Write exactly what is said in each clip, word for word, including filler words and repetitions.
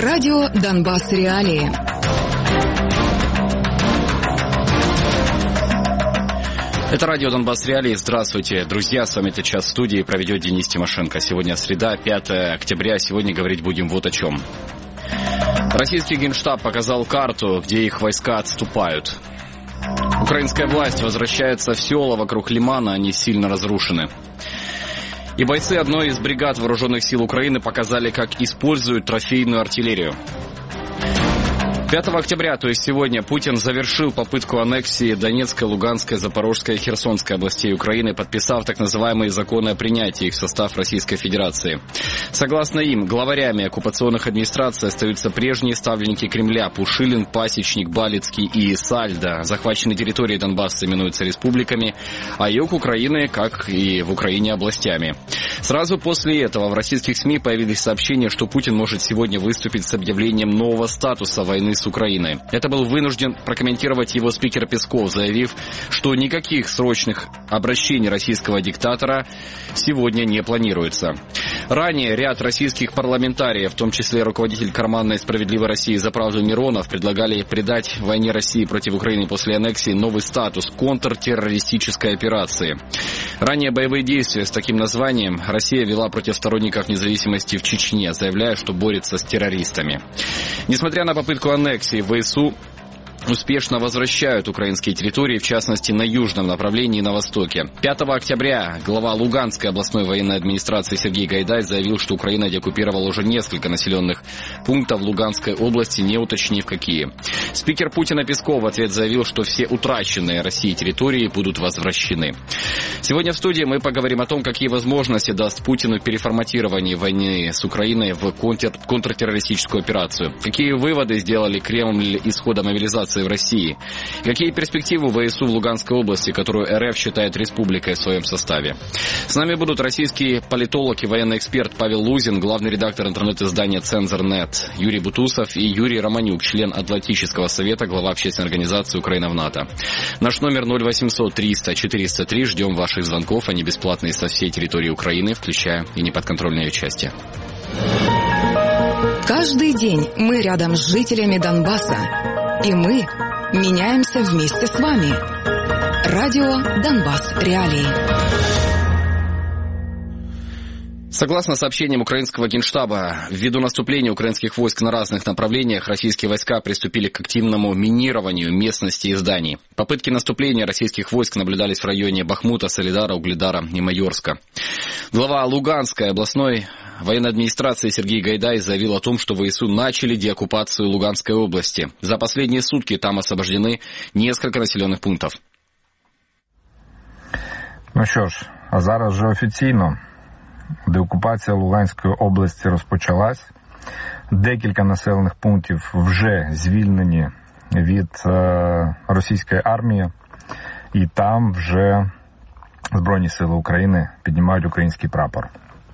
Радио «Донбасс. Реалии». Это радио «Донбасс. Реалии». Здравствуйте, друзья. С вами этот час в студии проведет Денис Тимошенко. Сегодня среда, пятое октября. Сегодня говорить будем вот о чем. Российский Генштаб показал карту, где их войска отступают. Украинская власть возвращается в села вокруг Лимана, они сильно разрушены. И бойцы одной из бригад вооруженных сил Украины показали, как используют трофейную артиллерию. пятого октября, то есть сегодня, Путин завершил попытку аннексии Донецкой, Луганской, Запорожской и Херсонской областей Украины, подписав так называемые законы о принятии их в состав Российской Федерации. Согласно им, главарями оккупационных администраций остаются прежние ставленники Кремля: Пушилин, Пасечник, Балицкий и Сальдо. Захваченные территории Донбасса именуются республиками, а юг Украины, как и в Украине, областями. Сразу после этого в российских СМИ появились сообщения, что Путин может сегодня выступить с объявлением нового статуса войны с Украиной. Это был вынужден прокомментировать его спикер Песков, заявив, что никаких срочных обращений российского диктатора сегодня не планируется. Ранее ряд российских парламентариев, в том числе руководитель карманной «Справедливой России» за правду Миронов, предлагали придать войне России против Украины после аннексии новый статус – контртеррористической операции. Ранее боевые действия с таким названием Россия вела против сторонников независимости в Чечне, заявляя, что борется с террористами. Несмотря на попытку аннексии, ВСУ успешно возвращают украинские территории, в частности, на южном направлении и на востоке. пятого октября глава Луганской областной военной администрации Сергей Гайдай заявил, что Украина деоккупировала уже несколько населенных пунктов Луганской области, не уточнив какие. Спикер Путина Песков в ответ заявил, что все утраченные Россией территории будут возвращены. Сегодня в студии мы поговорим о том, какие возможности даст Путину переформатирование войны с Украиной в контр- контртеррористическую операцию. Какие выводы сделали Кремль из хода мобилизации в России? Какие перспективы ВСУ в Луганской области, которую РФ считает республикой в своем составе? С нами будут российский политолог и военный эксперт Павел Лузин, главный редактор интернет-издания «Цензор.нет» Юрий Бутусов и Юрий Романюк, член Атлантического совета, глава общественной организации «Украина в НАТО». Наш номер ноль восемьсот триста четыреста три. Ждем ваших звонков, они бесплатные со всей территории Украины, включая и неподконтрольные части. Каждый день мы рядом с жителями Донбасса. И мы меняемся вместе с вами. Радио «Донбасс. Реалии». Согласно сообщениям украинского Генштаба, ввиду наступления украинских войск на разных направлениях, российские войска приступили к активному минированию местности и зданий. Попытки наступления российских войск наблюдались в районе Бахмута, Солидара, Угледара и Майорска. Глава Луганской областной военной администрации Сергей Гайдай заявил о том, что ВСУ начали деоккупацию Луганской области. За последние сутки там освобождены несколько населенных пунктов. Ну що ж, а зараз вже офіційно деокупація Луганської області розпочалась. Декілька населених пунктів вже звільнені від е, російської армії. І там вже Збройні сили України піднімають український прапор.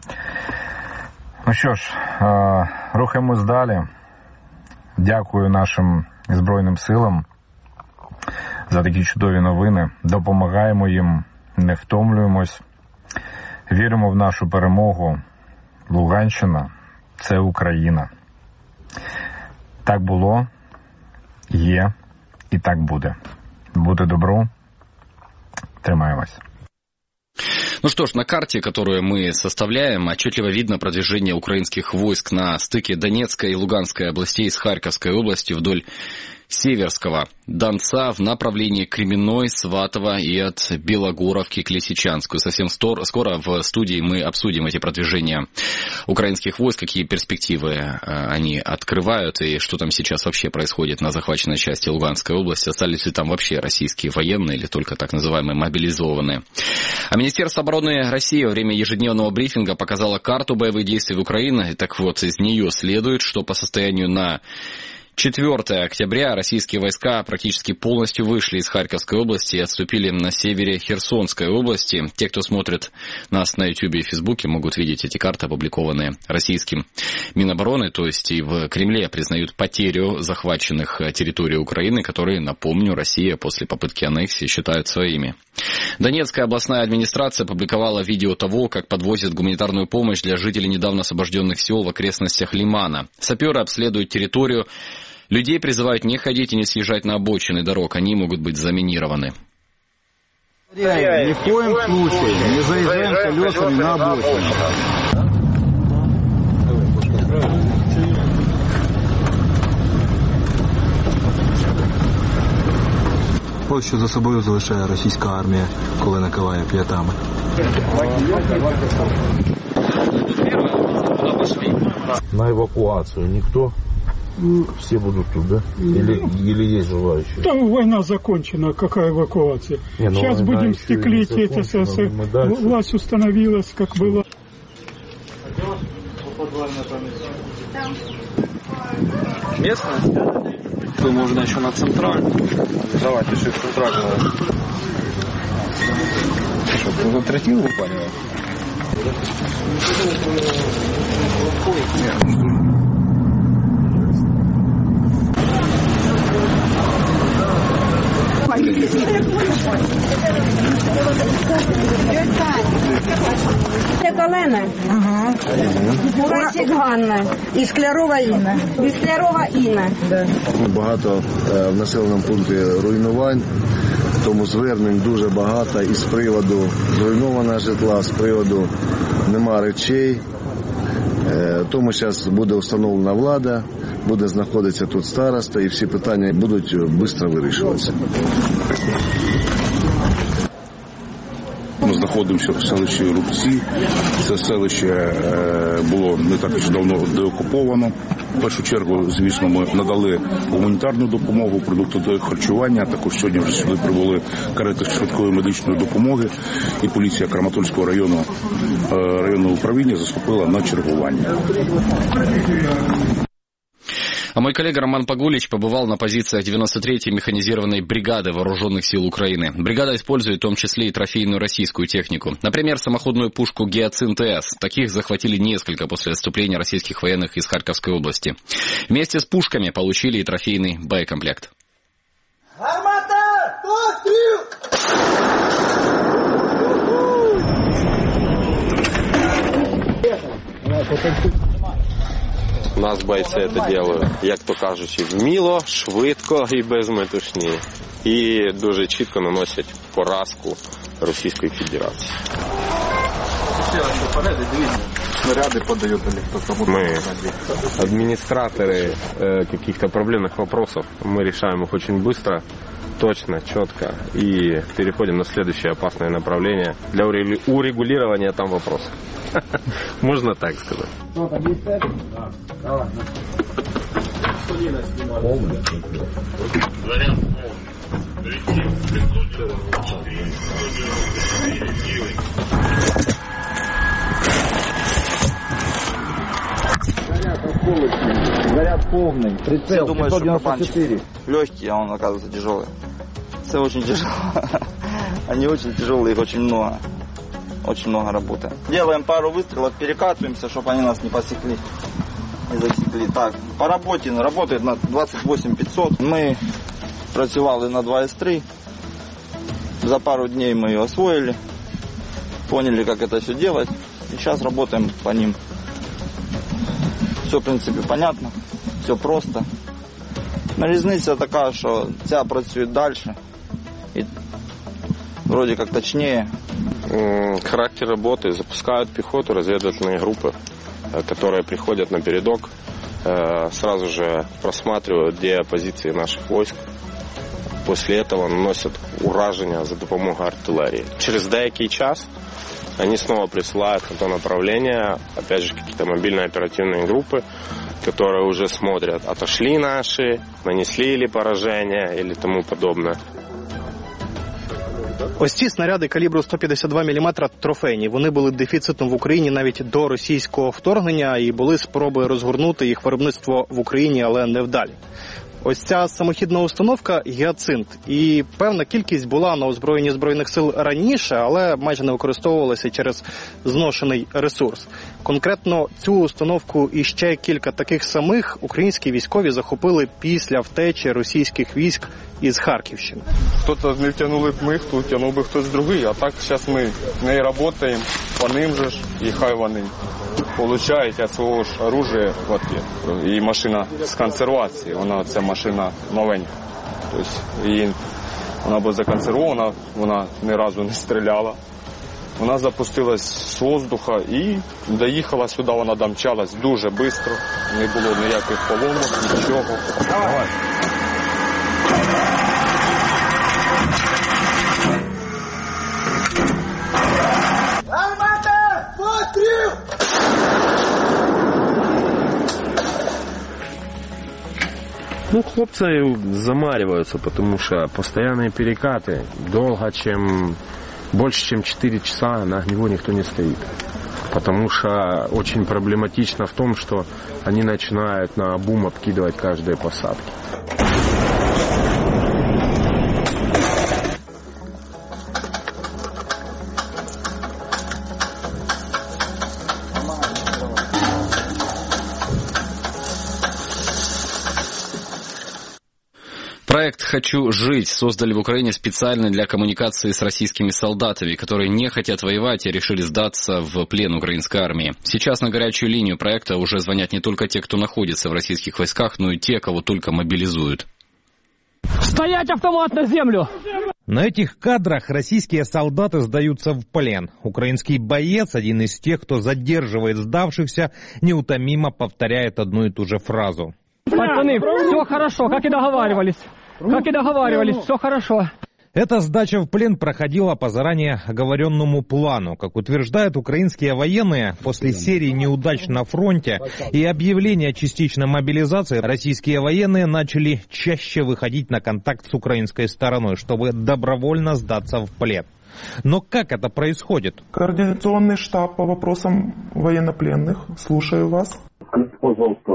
Ну що ж, е, рухаємось далі. Дякую нашим Збройним силам за такі чудові новини. Допомагаємо їм, не втомлюємось. Віримо в нашу перемогу. Луганщина – це Україна. Так було, є і так буде. Буде добро. Тримаємось. Ну что ж, на карте, которую мы составляем, отчетливо видно продвижение украинских войск на стыке Донецкой и Луганской областей с Харьковской областью вдоль Северского Донца в направлении Кременной, Сватова и от Белогоровки к Лисичанску. Совсем скоро в студии мы обсудим эти продвижения украинских войск, какие перспективы они открывают и что там сейчас вообще происходит на захваченной части Луганской области. Остались ли там вообще российские военные или только так называемые мобилизованные. А Министерство обороны России во время ежедневного брифинга показало карту боевых действий в Украине. И так вот, из нее следует, что по состоянию на четвёртое октября российские войска практически полностью вышли из Харьковской области и отступили на севере Херсонской области. Те, кто смотрит нас на Ютубе и Фейсбуке, могут видеть эти карты, опубликованные российским Минобороны, то есть и в Кремле признают потерю захваченных территорий Украины, которые, напомню, Россия после попытки аннексии считает своими. Донецкая областная администрация опубликовала видео того, как подвозят гуманитарную помощь для жителей недавно освобожденных сел в окрестностях Лимана. Саперы обследуют территорию. Людей призывают не ходить и не съезжать на обочины дорог, они могут быть заминированы. Ни в коем случае не заезжаем колесами на обочину. Ось що за собою залишає російська армія, коли накиває п'ятами. На эвакуацию никто? Все будут тут, да? Или, или есть желающие? Там война закончена, какая эвакуация? Не, ну, сейчас будем стеклить, это, это, власть установилась, как было. Местность? То можно еще на центральную. Давай, пиши центральную. Что, на третину выпариваешь? Це Олена, ага. Мурасик Ганна і Склярова Інна. І Склярова Інна. Да. Багато е, в населеному пункті руйнувань, тому звернень дуже багато і з приводу зруйнованого житла, з приводу нема речей. Е, тому зараз буде встановлена влада, буде знаходитися тут староста і всі питання будуть швидко вирішуватися. Ми знаходимося в селищі Рубці. Це селище було не так вже давно деокуповано. В першу чергу, звісно, ми надали гуманітарну допомогу, продукти харчування. Також сьогодні вже сюди прибули карети швидкої медичної допомоги. І поліція Краматорського району, районного управління заступила на чергування. А мой коллега Роман Погулич побывал на позициях девяносто третьей механизированной бригады вооруженных сил Украины. Бригада использует в том числе и трофейную российскую технику. Например, самоходную пушку «Гиацинт-С». Таких захватили несколько после отступления российских военных из Харьковской области. Вместе с пушками получили и трофейный боекомплект. Армата! У нас бойці це роблять, як то кажучи, вміло, швидко і без метушні. І дуже чітко наносять поразку Російської Федерації. Снаряды подают или кто-то? Мы, администраторы э, каких-то проблемных вопросов, мы решаем их очень быстро, точно, четко и переходим на следующее опасное направление для урегулирования там вопросов. Можно так сказать. Заряд полный. Прицел пятьсот девяносто четыре. Легкий, а он оказывается тяжелый. Все очень тяжело. Они очень тяжелые, их очень много. Очень много работы. Делаем пару выстрелов, перекатываемся, чтобы они нас не посекли. Не засекли. Так, по работе работает на двадцать восемь пятьсот. Мы працювали на два эс три. За пару дней мы ее освоили. Поняли, как это все делать. И сейчас работаем по ним. Все, в принципі, понятно, все просто. Но різниця така, що ця працює далі і вроде как точнее. Характер работы: запускают пехоту, разведывательные группы, которые приходят на передок, сразу же просматривают, где позиции наших войск. После этого наносят ураження за допомогою артиллерии. Через деякий час они снова присылают на то направление, опять же, какие-то мобильные оперативные группы, которые уже смотрят, отошли наши, нанесли ли поражение или тому подобное. Ось ці снаряди калібру сто п'ятдесят два міліметри трофейні. Вони були дефіцитом в Україні навіть до російського вторгнення і були спроби розгорнути їх виробництво в Україні, але невдалі. Ось ця самохідна установка «Гіацинт». І певна кількість була на озброєнні Збройних сил раніше, але майже не використовувалася через зношений ресурс. Конкретно цю установку і ще кілька таких самих українські військові захопили після втечі російських військ із Харківщини. Хто-то не втягнули б ми, хто втягнув би хтось другий, а так зараз ми не працюємо, по ним же ж, і хай вони получають від свого ж оружия, от є. І машина з консервації, вона, ця машина новенька. Тобто, її, вона була законсервована, вона ні разу не стріляла. Вона запустилась з воздуха і доїхала сюди, вона домчалась дуже швидко, не було ніяких поломок, нічого. Давай. Ну, хлопцы замариваются, потому что постоянные перекаты. Долго, чем больше, чем четыре часа на огневой никто не стоит. Потому что очень проблематично в том, что они начинают на обум обкидывать каждые посадки. Проект «Хочу жить» создали в Украине специально для коммуникации с российскими солдатами, которые не хотят воевать и решили сдаться в плен украинской армии. Сейчас на горячую линию проекта уже звонят не только те, кто находится в российских войсках, но и те, кого только мобилизуют. Стоять, автомат на землю! На этих кадрах российские солдаты сдаются в плен. Украинский боец, один из тех, кто задерживает сдавшихся, неутомимо повторяет одну и ту же фразу. Пацаны, все хорошо, как и договаривались. Как и договаривались, все хорошо. Эта сдача в плен проходила по заранее оговоренному плану. Как утверждают украинские военные, после серии неудач на фронте и объявления частичной мобилизации, российские военные начали чаще выходить на контакт с украинской стороной, чтобы добровольно сдаться в плен. Но как это происходит? Координационный штаб по вопросам военнопленных. Слушаю вас. Скажите, пожалуйста,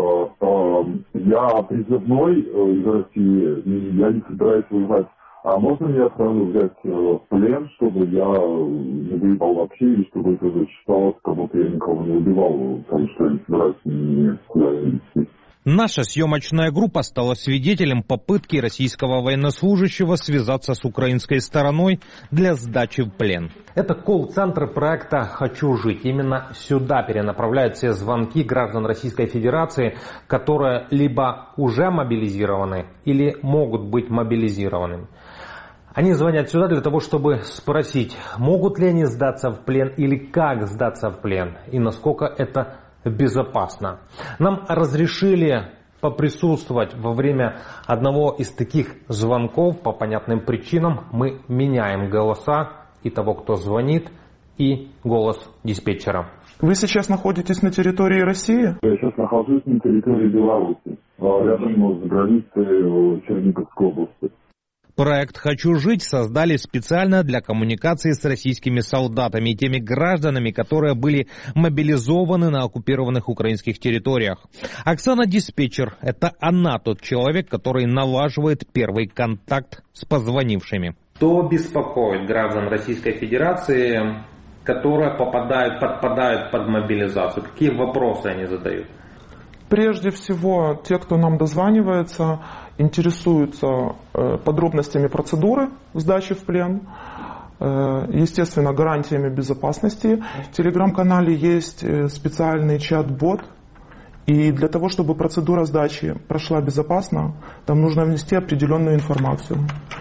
я призывной из России, и я не собираюсь воевать. А можно меня сразу взять в плен, чтобы я не воевал вообще, и чтобы это зачиталось, как будто я никого не убивал, потому что я не собираюсь никуда не идти. Наша съемочная группа стала свидетелем попытки российского военнослужащего связаться с украинской стороной для сдачи в плен. Это колл-центр проекта «Хочу жить». Именно сюда перенаправляют все звонки граждан Российской Федерации, которые либо уже мобилизированы или могут быть мобилизированы. Они звонят сюда для того, чтобы спросить, могут ли они сдаться в плен или как сдаться в плен и насколько это безопасно. Нам разрешили поприсутствовать во время одного из таких звонков. По понятным причинам мы меняем голоса и того, кто звонит, и голос диспетчера. Вы сейчас находитесь на территории России? Я сейчас нахожусь на территории Беларуси, рядом с границей Черниговской области. Проект «Хочу жить» создали специально для коммуникации с российскими солдатами и теми гражданами, которые были мобилизованы на оккупированных украинских территориях. Оксана диспетчер – это она тот человек, который налаживает первый контакт с позвонившими. Что беспокоит граждан Российской Федерации, которые попадают, подпадают под мобилизацию? Какие вопросы они задают? Прежде всего, те, кто нам дозванивается, интересуются подробностями процедуры сдачи в плен, естественно, гарантиями безопасности. В телеграм-канале есть специальный чат-бот, и для того, чтобы процедура сдачи прошла безопасно, там нужно внести определенную информацию.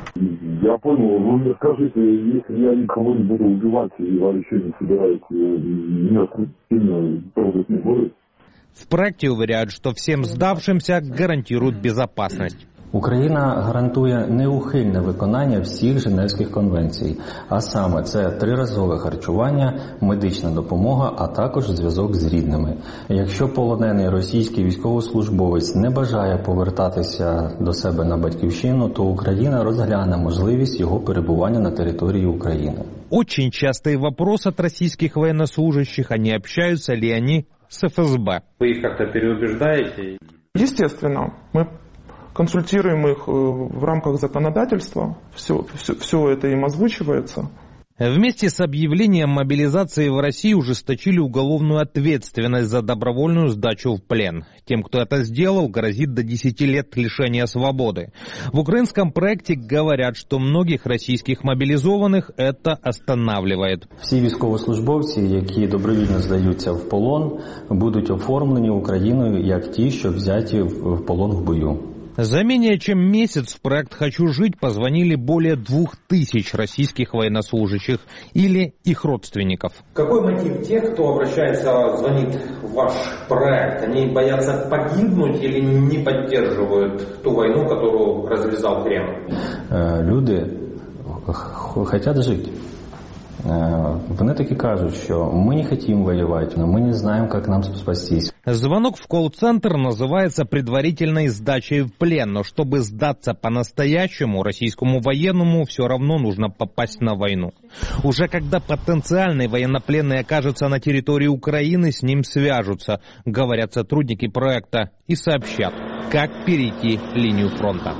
Я понял, вы мне скажите, если я никого не буду убивать и вообще не собираюсь, меня сильно трогать не будет? В проекте уверяют, что всем сдавшимся гарантируют безопасность. Україна гарантує неухильне виконання всіх Женевських конвенцій, а саме це триразове харчування, медична допомога, а також зв'язок з рідними. Якщо полонений російський військовослужбовець не бажає повертатися до себе на батьківщину, то Україна розгляне можливість його перебування на території України. Очень частый вопрос от российских военнослужащих, а не общаются ли они с эф эс бэ. Вы их как-то переубеждаете? Естественно, мы консультируем их в рамках законодательства, все, все, все это им озвучивается. Вместе с объявлением мобилизации в России ужесточили уголовную ответственность за добровольную сдачу в плен. Тем, кто это сделал, грозит до десяти лет лишения свободы. В украинском проекте говорят, что многих российских мобилизованных это останавливает. Всі військовослужбовці, які добровільно здаються в полон, будуть оформлені Україною як ті, що взяті в полон в бою. За менее чем месяц в проект «Хочу жить» позвонили более двух тысяч российских военнослужащих или их родственников. Какой мотив тех, кто обращается, звонит в ваш проект? Они боятся погибнуть или не поддерживают ту войну, которую развязал Кремль? Люди хотят жить. Вони таки кажуть, що ми не хотим воевать, но мы не знаем, как нам спастись. Звонок в колл-центр называется предварительной сдачей в плен, но чтобы сдаться по-настоящему, российскому военному все равно нужно попасть на войну. Уже когда потенциальный военнопленный окажется на территории Украины, с ним свяжутся, говорят сотрудники проекта, и сообщат, как перейти линию фронта.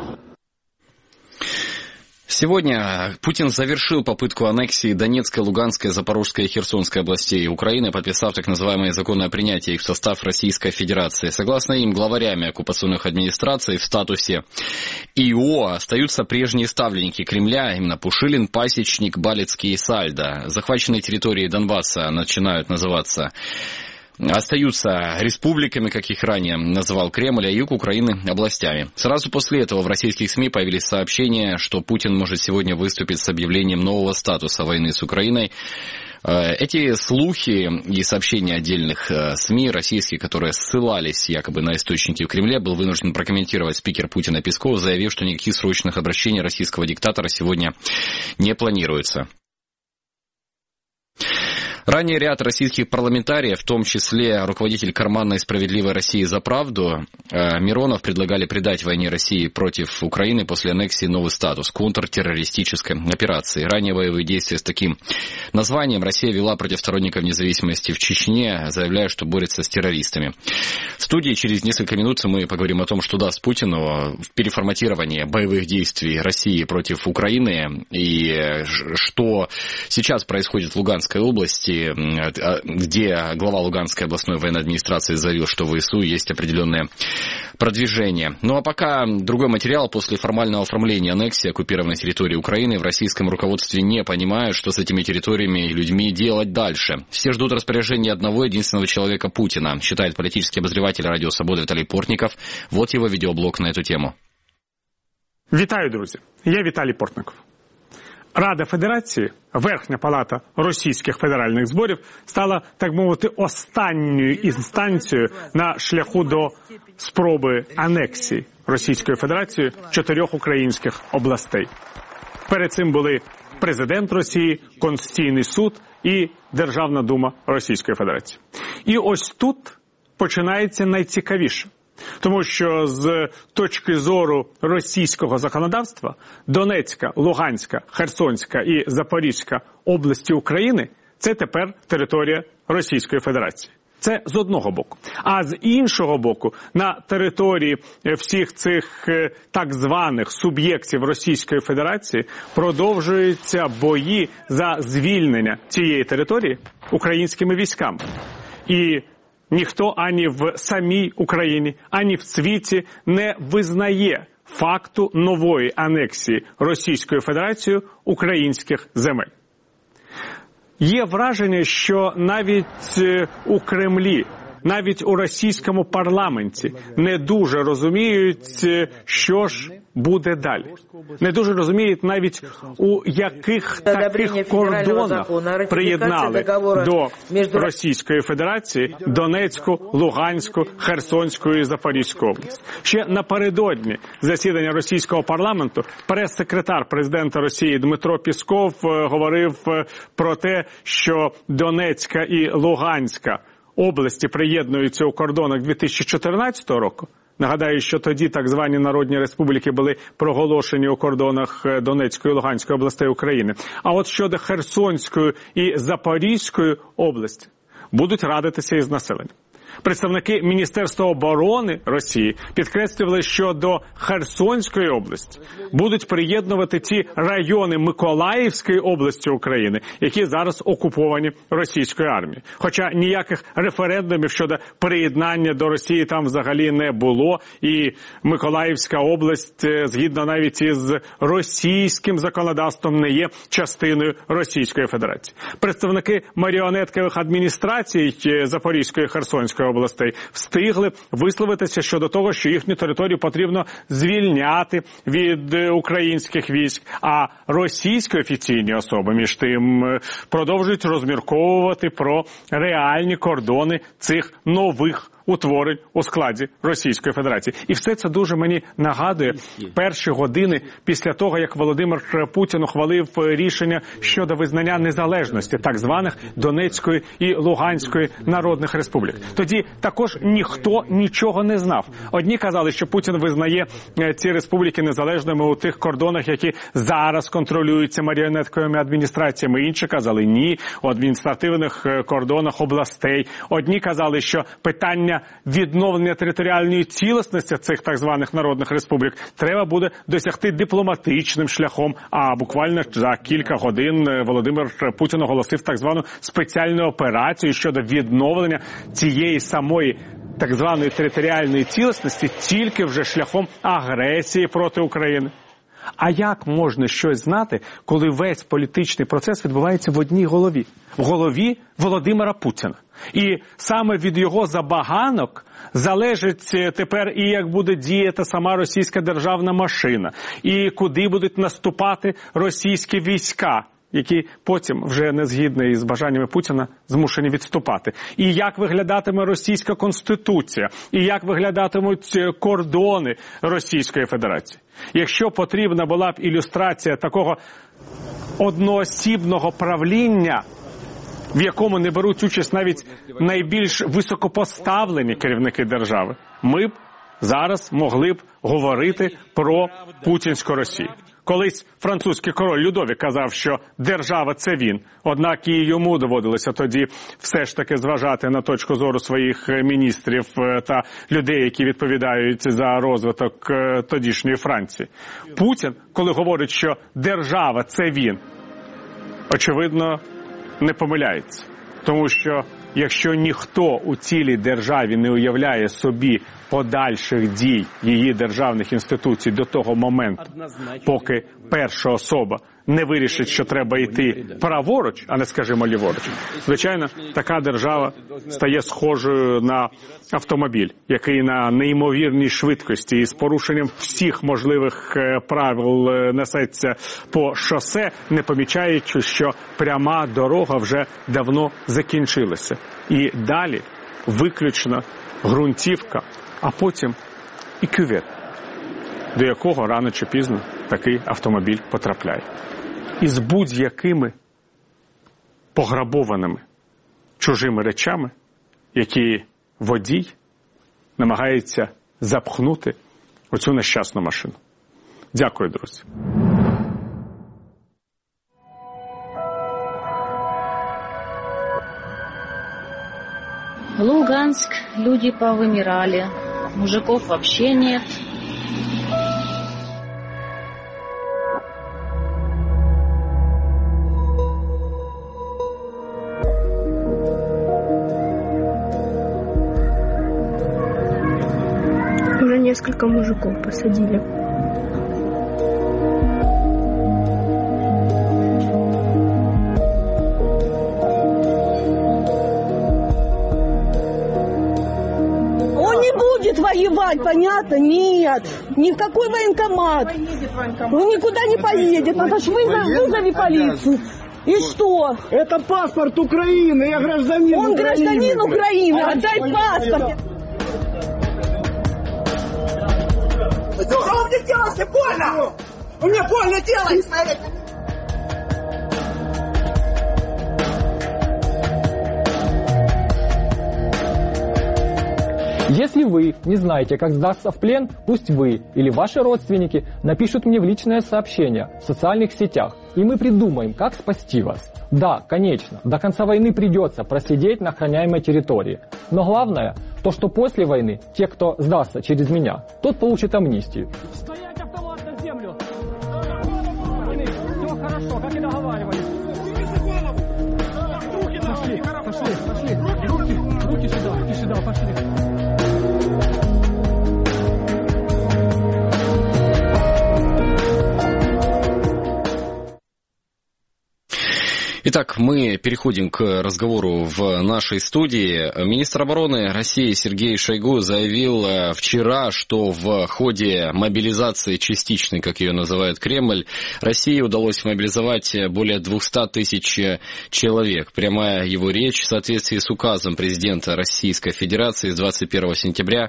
Сегодня Путин завершил попытку аннексии Донецкой, Луганской, Запорожской и Херсонской областей Украины, подписав так называемое законное принятие их в состав Российской Федерации. Согласно им, главарями оккупационных администраций в статусе и о остаются прежние ставленники Кремля, именно Пушилин, Пасечник, Балицкий и Сальдо. Захваченные территории Донбасса начинают называться... остаются республиками, как их ранее называл Кремль, а юг Украины – областями. Сразу после этого в российских СМИ появились сообщения, что Путин может сегодня выступить с объявлением нового статуса войны с Украиной. Эти слухи и сообщения отдельных СМИ российских, которые ссылались якобы на источники в Кремле, был вынужден прокомментировать спикер Путина Песков, заявив, что никаких срочных обращений российского диктатора сегодня не планируется. Ранее ряд российских парламентариев, в том числе руководитель карманной «Справедливой России за правду» Миронов, предлагали придать войне России против Украины после аннексии новый статус контртеррористической операции. Ранее боевые действия с таким названием Россия вела против сторонников независимости в Чечне, заявляя, что борется с террористами. В студии через несколько минут мы поговорим о том, что даст Путину в переформатировании боевых действий России против Украины и что сейчас происходит в Луганской области, где глава Луганской областной военной администрации заявил, что в ВСУ есть определенное продвижение. Ну а пока другой материал. После формального оформления аннексии оккупированной территории Украины в российском руководстве не понимают, что с этими территориями и людьми делать дальше. Все ждут распоряжения одного единственного человека — Путина, считает политический обозреватель Радио Свобода Виталий Портников. Вот его видеоблог на эту тему. Вітаю, друзі. Я Віталій Портников. Рада Федерації, верхня палата російських федеральних зборів, стала, так мовити, останньою інстанцією на шляху до спроби анексії Російською Федерацією чотирьох українських областей. Перед цим були президент Росії, Конституційний суд і Державна дума Російської Федерації. І ось тут починається найцікавіше. Тому що з точки зору російського законодавства Донецька, Луганська, Херсонська і Запорізька області України – це тепер територія Російської Федерації. Це з одного боку. А з іншого боку, на території всіх цих так званих суб'єктів Російської Федерації продовжуються бої за звільнення цієї території українськими військами. І ніхто ані в самій Україні, ані в світі не визнає факту нової анексії Російською Федерацією українських земель. Є враження, що навіть у Кремлі, навіть у російському парламенті не дуже розуміють, що ж буде далі. Не дуже розуміють навіть, у яких таких кордонах приєднали до Російської Федерації Донецьку, Луганську, Херсонську і Запорізьку область. Ще напередодні засідання російського парламенту прес-секретар президента Росії Дмитро Пісков говорив про те, що Донецька і Луганська області приєднуються у кордонах дві тисячі чотирнадцятого року. Нагадаю, що тоді так звані народні республіки були проголошені у кордонах Донецької і Луганської областей України. А от щодо Херсонської і Запорізької області будуть радитися із населенням. Представники Міністерства оборони Росії підкреслювали, що до Херсонської області будуть приєднувати ті райони Миколаївської області України, які зараз окуповані російською армією. Хоча ніяких референдумів щодо приєднання до Росії там взагалі не було, і Миколаївська область, згідно навіть із російським законодавством, не є частиною Російської Федерації. Представники маріонеткових адміністрацій Запорізької і Херсонської областей встигли висловитися щодо того, що їхню територію потрібно звільняти від українських військ, а російські офіційні особи, між тим, продовжують розмірковувати про реальні кордони цих нових утворень у складі Російської Федерації. І все це дуже мені нагадує перші години після того, як Володимир Путін ухвалив рішення щодо визнання незалежності так званих Донецької і Луганської народних республік. Тоді також ніхто нічого не знав. Одні казали, що Путін визнає ці республіки незалежними у тих кордонах, які зараз контролюються маріонетковими адміністраціями. Інші казали ні, у адміністративних кордонах областей. Одні казали, що питання відновлення територіальної цілісності цих так званих народних республік треба буде досягти дипломатичним шляхом, а буквально за кілька годин Володимир Путін оголосив так звану спеціальну операцію щодо відновлення цієї самої так званої територіальної цілісності тільки вже шляхом агресії проти України. А як можна щось знати, коли весь політичний процес відбувається в одній голові? В голові Володимира Путіна. І саме від його забаганок залежить тепер і як буде діяти сама російська державна машина, і куди будуть наступати російські війська, які потім, вже не згідно із бажаннями Путіна, змушені відступати. І як виглядатиме російська конституція, і як виглядатимуть кордони Російської Федерації. Якщо потрібна була б ілюстрація такого одноосібного правління, в якому не беруть участь навіть найбільш високопоставлені керівники держави, ми б зараз могли б говорити про путінську Росію. Колись французький король Людовік казав, що держава – це він. Однак і йому доводилося тоді все ж таки зважати на точку зору своїх міністрів та людей, які відповідають за розвиток тодішньої Франції. Путін, коли говорить, що держава – це він, очевидно, не помиляється. Тому що якщо ніхто у цілій державі не уявляє собі подальших дій її державних інституцій до того моменту, поки перша особа не вирішить, що треба йти праворуч, а не, скажімо, ліворуч, звичайно, така держава стає схожою на автомобіль, який на неймовірній швидкості і з порушенням всіх можливих правил несеться по шосе, не помічаючи, що пряма дорога вже давно закінчилася. І далі виключно ґрунтівка, а потім і кювет, до якого рано чи пізно такий автомобіль потрапляє. І з будь-якими пограбованими чужими речами, які водій намагається запхнути у цю нещасну машину. Дякую, друзі. Луганск, люди повымирали, мужиков вообще нет. Уже несколько мужиков посадили. будет воевать, понятно? Нет. Ни в какой военкомат. Он никуда не поедет. Потому что вызови полицию. И что? Это паспорт Украины, я гражданин Он Украины. гражданин Украины, отдай паспорт. Что вы мне делаете? Больно! Вы мне больно делаете! Если вы не знаете, как сдаться в плен, пусть вы или ваши родственники напишут мне в личное сообщение в социальных сетях, и мы придумаем, как спасти вас. Да, конечно, до конца войны придется просидеть на охраняемой территории. Но главное, то, что после войны те, кто сдастся через меня, тот получит амнистию. Стоять автомат на землю! Все хорошо, как и договаривались. Пошли, пошли, пошли. Руки, руки сюда, руки сюда, пошли. Итак, мы переходим к разговору в нашей студии. Министр обороны России Сергей Шойгу заявил вчера, что в ходе мобилизации частичной, как ее называет Кремль, России удалось мобилизовать более двести тысяч человек. Прямая его речь в соответствии с указом президента Российской Федерации с двадцать первого сентября.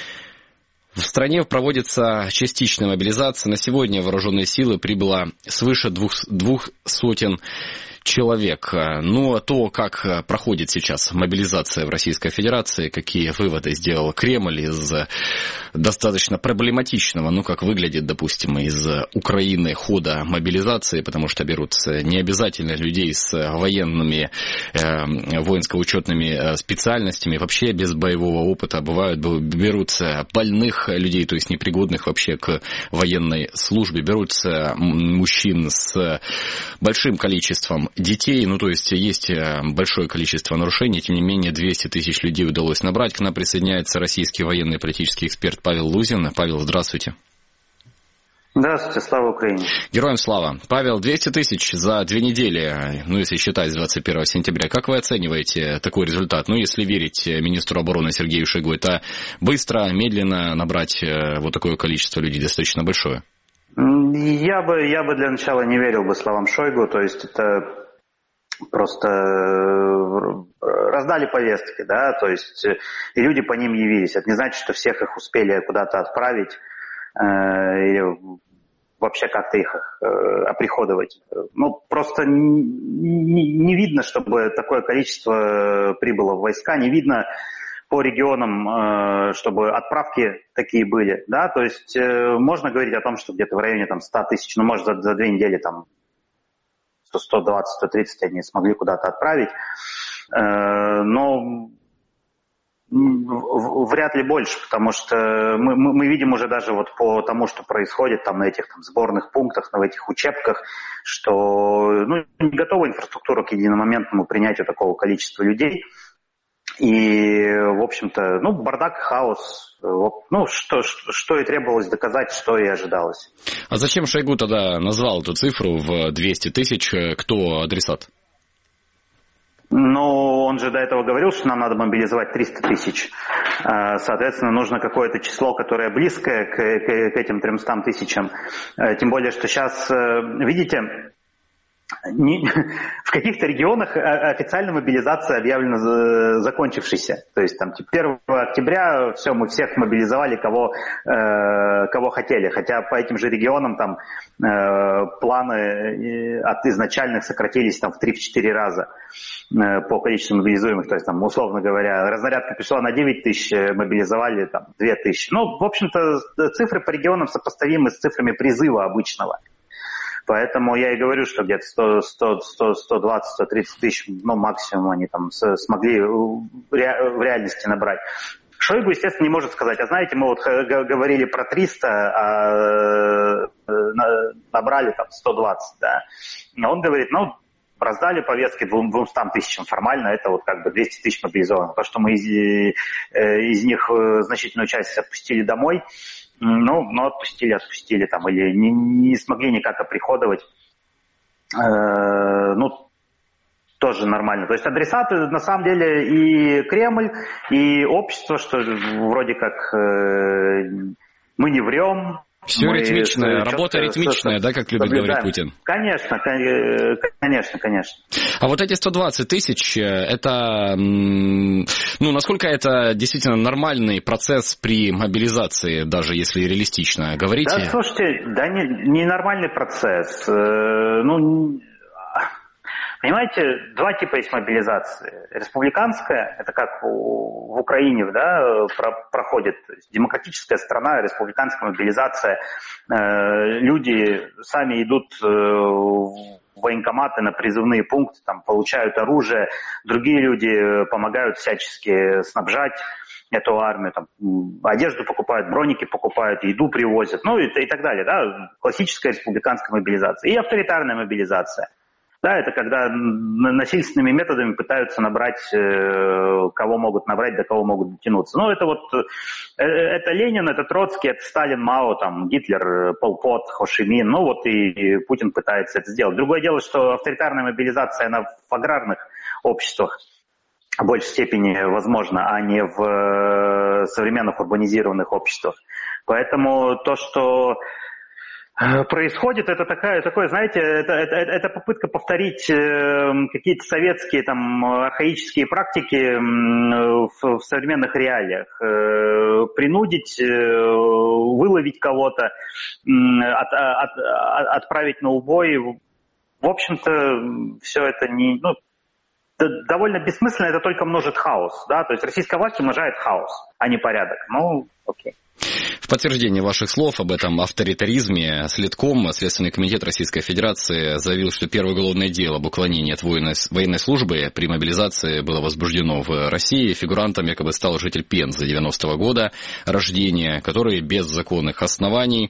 В стране проводится частичная мобилизация. На сегодня в вооруженные силы прибыло свыше двух, двух сотен человек. Но то, как проходит сейчас мобилизация в Российской Федерации, какие выводы сделал Кремль из достаточно проблематичного, ну, как выглядит, допустим, из Украины хода мобилизации, потому что берутся не обязательно людей с военными, э, воинско-учетными специальностями, вообще без боевого опыта, бывают, берутся больных людей, то есть непригодных вообще к военной службе, берутся мужчин с большим количеством детей, ну, то есть есть большое количество нарушений, тем не менее двести тысяч людей удалось набрать. К нам присоединяется российский военный политический эксперт Павел Лузин. Павел, здравствуйте. Здравствуйте, слава Украине. Героям слава. Павел, двести тысяч за две недели, ну, если считать с двадцать первого сентября. Как вы оцениваете такой результат? Ну, если верить министру обороны Сергею Шойгу, это быстро, медленно набрать вот такое количество людей, достаточно большое? Я бы, я бы для начала не верил бы словам Шойгу, то есть это просто раздали повестки, да, то есть и люди по ним явились. Это не значит, что всех их успели куда-то отправить э, или вообще как-то их э, оприходовать. Ну, просто не, не, не видно, чтобы такое количество прибыло в войска, не видно по регионам, э, чтобы отправки такие были, да, то есть э, можно говорить о том, что где-то в районе там ста тысяч, ну, может, за, за две недели там сто двадцать - сто тридцать они смогли куда-то отправить, но вряд ли больше, потому что мы, мы, мы видим уже даже вот по тому, что происходит там на этих там сборных пунктах, на этих учебках, что ну, не готова инфраструктура к единомоментному принятию такого количества людей. И, в общем-то, ну, бардак, хаос, ну, что, что и требовалось доказать, что и ожидалось. А зачем Шойгу тогда назвал эту цифру в двести тысяч? Кто адресат? Ну, он же до этого говорил, что нам надо мобилизовать триста тысяч. Соответственно, нужно какое-то число, которое близкое к, к, к этим тремстам тысячам. Тем более, что сейчас, видите... Не, в каких-то регионах официально мобилизация объявлена закончившейся. То есть там первого октября все, мы всех мобилизовали, кого, э, кого хотели. Хотя по этим же регионам там э, планы от изначальных сократились там в три-четыре раза э, по количеству мобилизуемых. То есть там, условно говоря, разнарядка пришла на девять тысяч, мобилизовали там две тысячи. Ну, в общем-то, цифры по регионам сопоставимы с цифрами призыва обычного. Поэтому я и говорю, что где-то сто, сто, сто, сто двадцать - сто тридцать тысяч, ну, максимум они там смогли в реальности набрать. Шойгу, естественно, не может сказать, а знаете, мы вот говорили про триста, а набрали там сто двадцать, да. Но он говорит, ну, раздали повестки двумстам тысячам формально, это вот как бы двести тысяч мобилизованных. То, что мы из, из них значительную часть отпустили домой, ну, ну, отпустили, отпустили там, или не, не смогли никак оприходовать. Э, ну, тоже нормально. То есть адресаты на самом деле и Кремль, и общество, что вроде как э, мы не врем. Все ритмичное, работа ритмичная, да, как любит говорить Путин? Конечно, конечно, конечно. А вот эти сто двадцать тысяч, это, ну, насколько это действительно нормальный процесс при мобилизации, даже если реалистично говорите? Да, слушайте, да, не, не нормальный процесс. Ну, понимаете, два типа есть мобилизации. Республиканская, это как в, в Украине, да, про, проходит. То есть демократическая страна, республиканская мобилизация. Э, люди сами идут э, в военкоматы на призывные пункты, там, получают оружие. Другие люди помогают всячески снабжать эту армию. Там, одежду покупают, броники покупают, еду привозят. Ну и, и так далее. Да? Классическая республиканская мобилизация. И авторитарная мобилизация. Да, это когда насильственными методами пытаются набрать, кого могут набрать, до кого могут дотянуться. Ну, это вот, это Ленин, это Троцкий, это Сталин, Мао, там, Гитлер, Пол Пот, Хо Ши Мин, ну вот и Путин пытается это сделать. Другое дело, что авторитарная мобилизация, она в аграрных обществах в большей степени возможна, а не в современных урбанизированных обществах. Поэтому то, что происходит, это такая, такое, знаете, это, это, это попытка повторить э, какие-то советские там архаические практики э, в, в современных реалиях. Э, принудить, э, выловить кого-то, э, от, от, от, отправить на убой. В общем-то, все это не... Ну, довольно бессмысленно, это только множит хаос. Да? То есть российская власть умножает хаос, а не порядок. Ну, окей. В подтверждение ваших слов об этом авторитаризме Следком, Следственный комитет Российской Федерации, заявил, что первое уголовное дело об уклонении от военной, военной службы при мобилизации было возбуждено в России. Фигурантом якобы стал житель Пензы девяностого года рождения, который без законных оснований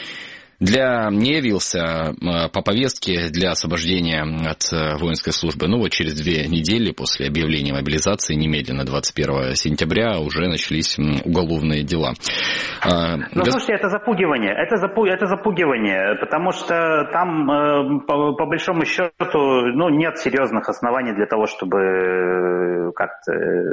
для, не явился по повестке для освобождения от воинской службы. Ну вот через две недели после объявления мобилизации, немедленно двадцать первого сентября, уже начались уголовные дела. Ну, Гос... слушайте, это запугивание, это, запу... это запугивание, потому что там, по, по большому счету, ну, нет серьезных оснований для того, чтобы как-то...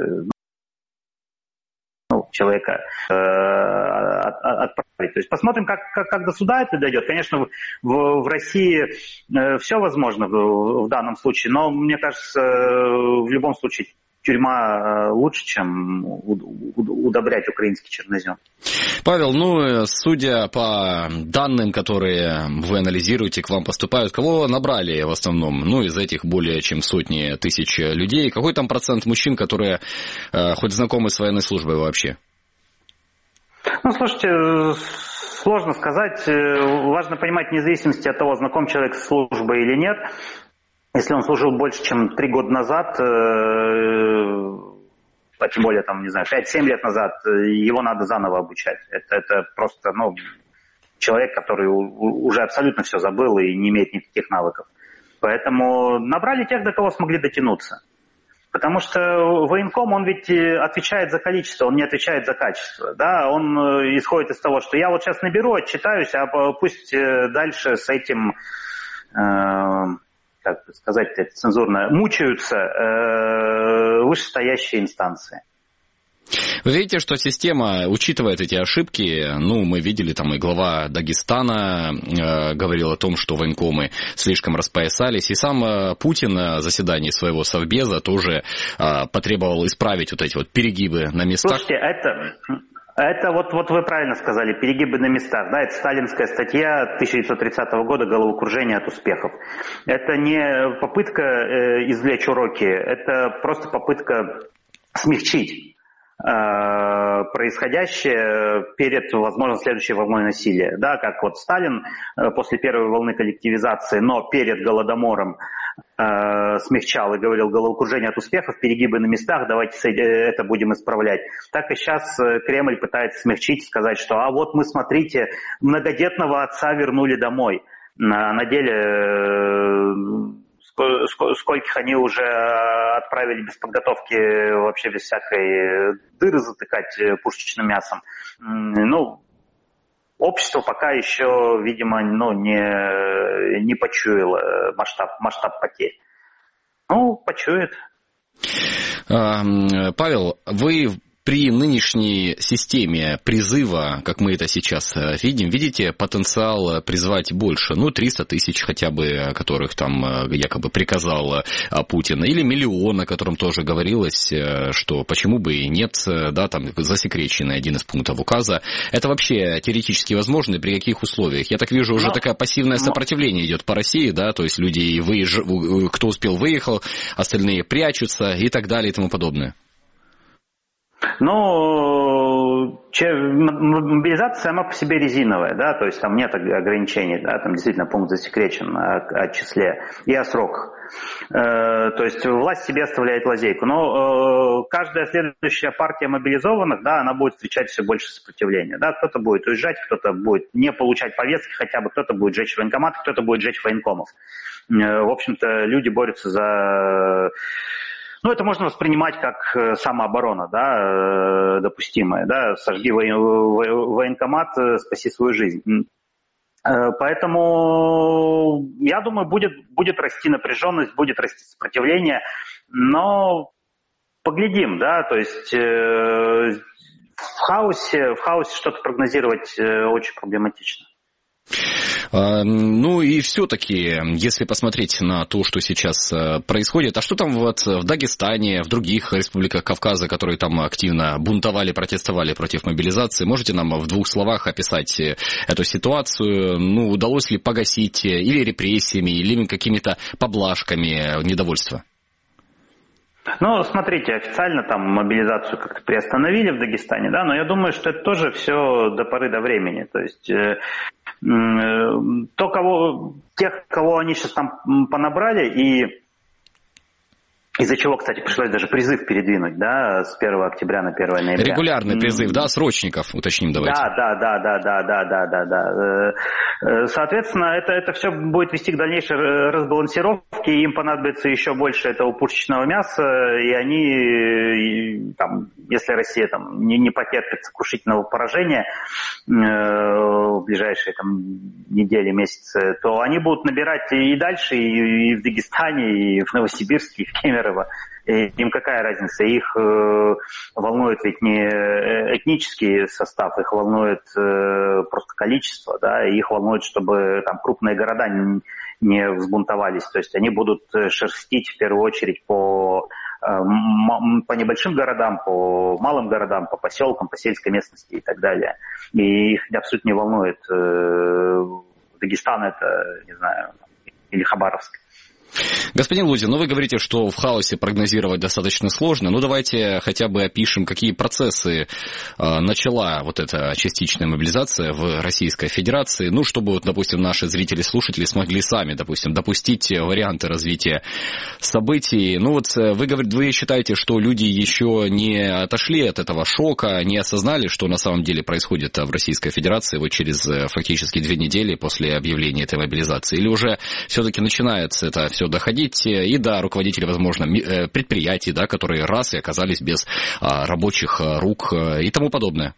человека э, от, отправить. То есть посмотрим, как, как, как до суда это дойдет. Конечно, в, в России э, все возможно в, в данном случае, но мне кажется, в любом случае тюрьма лучше, чем удобрять украинский чернозем. Павел, ну, судя по данным, которые вы анализируете, к вам поступают, кого набрали в основном? Ну, из этих более чем сотни тысяч людей. Какой там процент мужчин, которые э, хоть знакомы с военной службой вообще? Ну, слушайте, сложно сказать. Важно понимать, вне зависимости от того, знаком человек с службой или нет. Если он служил больше, чем три года назад, а тем более, там, не знаю, пять-семь лет назад, его надо заново обучать. Это, это просто, ну, человек, который уже абсолютно все забыл и не имеет никаких навыков. Поэтому набрали тех, до кого смогли дотянуться. Потому что военком, он ведь отвечает за количество, он не отвечает за качество. Да? Он исходит из того, что я вот сейчас наберу, отчитаюсь, а пусть дальше с этим... Э- как сказать это цензурно, мучаются э, вышестоящие инстанции. Вы видите, что система учитывает эти ошибки. Ну, мы видели, там и глава Дагестана э, говорил о том, что военкомы слишком распоясались. И сам э, Путин на заседании своего совбеза тоже э, потребовал исправить вот эти вот перегибы на местах. Слушайте, это... Это вот, вот вы правильно сказали, перегибы на местах. Да, это сталинская статья тысяча девятьсот тридцатого года «Головокружение от успехов». Это не попытка э, извлечь уроки, это просто попытка смягчить э, происходящее перед, возможно, следующей волной насилия. Да, как вот Сталин э, после первой волны коллективизации, но перед Голодомором э, смягчал и говорил: головокружение от успехов, перегибы на местах, давайте это будем исправлять. Так и сейчас Кремль пытается смягчить, сказать, что а вот мы, смотрите, многодетного отца вернули домой. На, на деле э, сколь, скольких они уже отправили без подготовки, вообще без всякой дыры затыкать пушечным мясом. Ну, общество пока еще, видимо, ну, не, не почуяло масштаб, масштаб потерь. Ну, почует. Павел, вы при нынешней системе призыва, как мы это сейчас видим, видите потенциал призвать больше? Ну, триста тысяч хотя бы, которых там якобы приказал Путин, или миллион, о котором тоже говорилось, что почему бы и нет, да, там засекреченный один из пунктов указа. Это вообще теоретически возможно и при каких условиях? Я так вижу, уже но, такое пассивное но... сопротивление идет по России, да, то есть люди, выезж... кто успел, выехал, остальные прячутся и так далее и тому подобное. Ну, мобилизация сама по себе резиновая, да, то есть там нет ограничений, да, там действительно пункт засекречен о, о числе и о сроках. Э, то есть власть себе оставляет лазейку. Но э, каждая следующая партия мобилизованных, да, она будет встречать все больше сопротивления. Да, кто-то будет уезжать, кто-то будет не получать повестки хотя бы, кто-то будет жечь военкомат, кто-то будет жечь военкомов. Э, в общем-то, люди борются за... Ну, это можно воспринимать как самооборона, да, допустимая, да, сожги военкомат, спаси свою жизнь. Поэтому, я думаю, будет, будет расти напряженность, будет расти сопротивление, но поглядим, да, то есть в хаосе, в хаосе что-то прогнозировать очень проблематично. Ну и все-таки, если посмотреть на то, что сейчас происходит, а что там вот в Дагестане, в других республиках Кавказа, которые там активно бунтовали, протестовали против мобилизации, можете нам в двух словах описать эту ситуацию? Ну, удалось ли погасить или репрессиями, или какими-то поблажками недовольства? Ну, смотрите, официально там мобилизацию как-то приостановили в Дагестане, да, но я думаю, что это тоже все до поры до времени. То есть э, э, то, кого, тех, кого они сейчас там понабрали, и из-за чего, кстати, пришлось даже призыв передвинуть, да, с первого октября на первое ноября. Регулярный призыв, да, срочников, уточним давайте. Да, да, да, да, да, да, да, да, да. Соответственно, это, это все будет вести к дальнейшей разбалансировке, им понадобится еще больше этого пушечного мяса, и они, там, если Россия там, не, не потерпит сокрушительного поражения э, в ближайшие там, недели, месяцы, то они будут набирать и дальше, и, и в Дагестане, и в Новосибирске, и в Кемерово. И им какая разница? Их э, волнует ведь не этнический состав, их волнует э, просто количество, да, и их волнует, чтобы там крупные города не, не взбунтовались. То есть они будут шерстить в первую очередь по, э, м- по небольшим городам, по малым городам, по поселкам, по сельской местности и так далее. И их абсолютно не волнует э, Дагестан, это, не знаю, или Хабаровск. Господин Лузин, ну вы говорите, что в хаосе прогнозировать достаточно сложно. Ну давайте хотя бы опишем, какие процессы э, начала вот эта частичная мобилизация в Российской Федерации. Ну, чтобы, вот, допустим, наши зрители-слушатели смогли сами, допустим, допустить варианты развития событий. Ну вот вы, говорите, вы считаете, что люди еще не отошли от этого шока, не осознали, что на самом деле происходит в Российской Федерации вот через фактически две недели после объявления этой мобилизации? Или уже все-таки начинается это все доходить, и да, руководители, возможно, предприятий, да, которые раз и оказались без а, рабочих рук и тому подобное?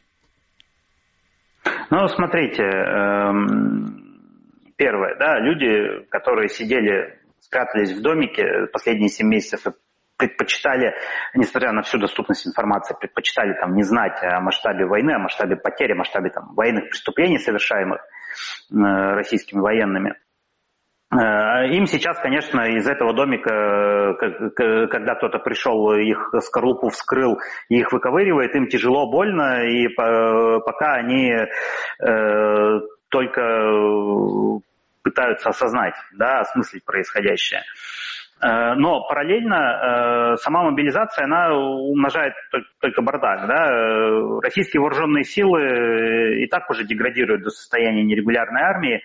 Ну, смотрите, эм, первое, да, люди, которые сидели, спрятались в домике последние семь месяцев и предпочитали, несмотря на всю доступность информации, предпочитали там не знать о масштабе войны, о масштабе потерь, о масштабе там военных преступлений, совершаемых э, российскими военными. Им сейчас, конечно, из этого домика, когда кто-то пришел, их скорлупу вскрыл и их выковыривает, им тяжело, больно, и пока они только пытаются осознать, да, осмыслить происходящее. Но параллельно сама мобилизация, она умножает только бардак. Да? Российские вооруженные силы и так уже деградируют до состояния нерегулярной армии,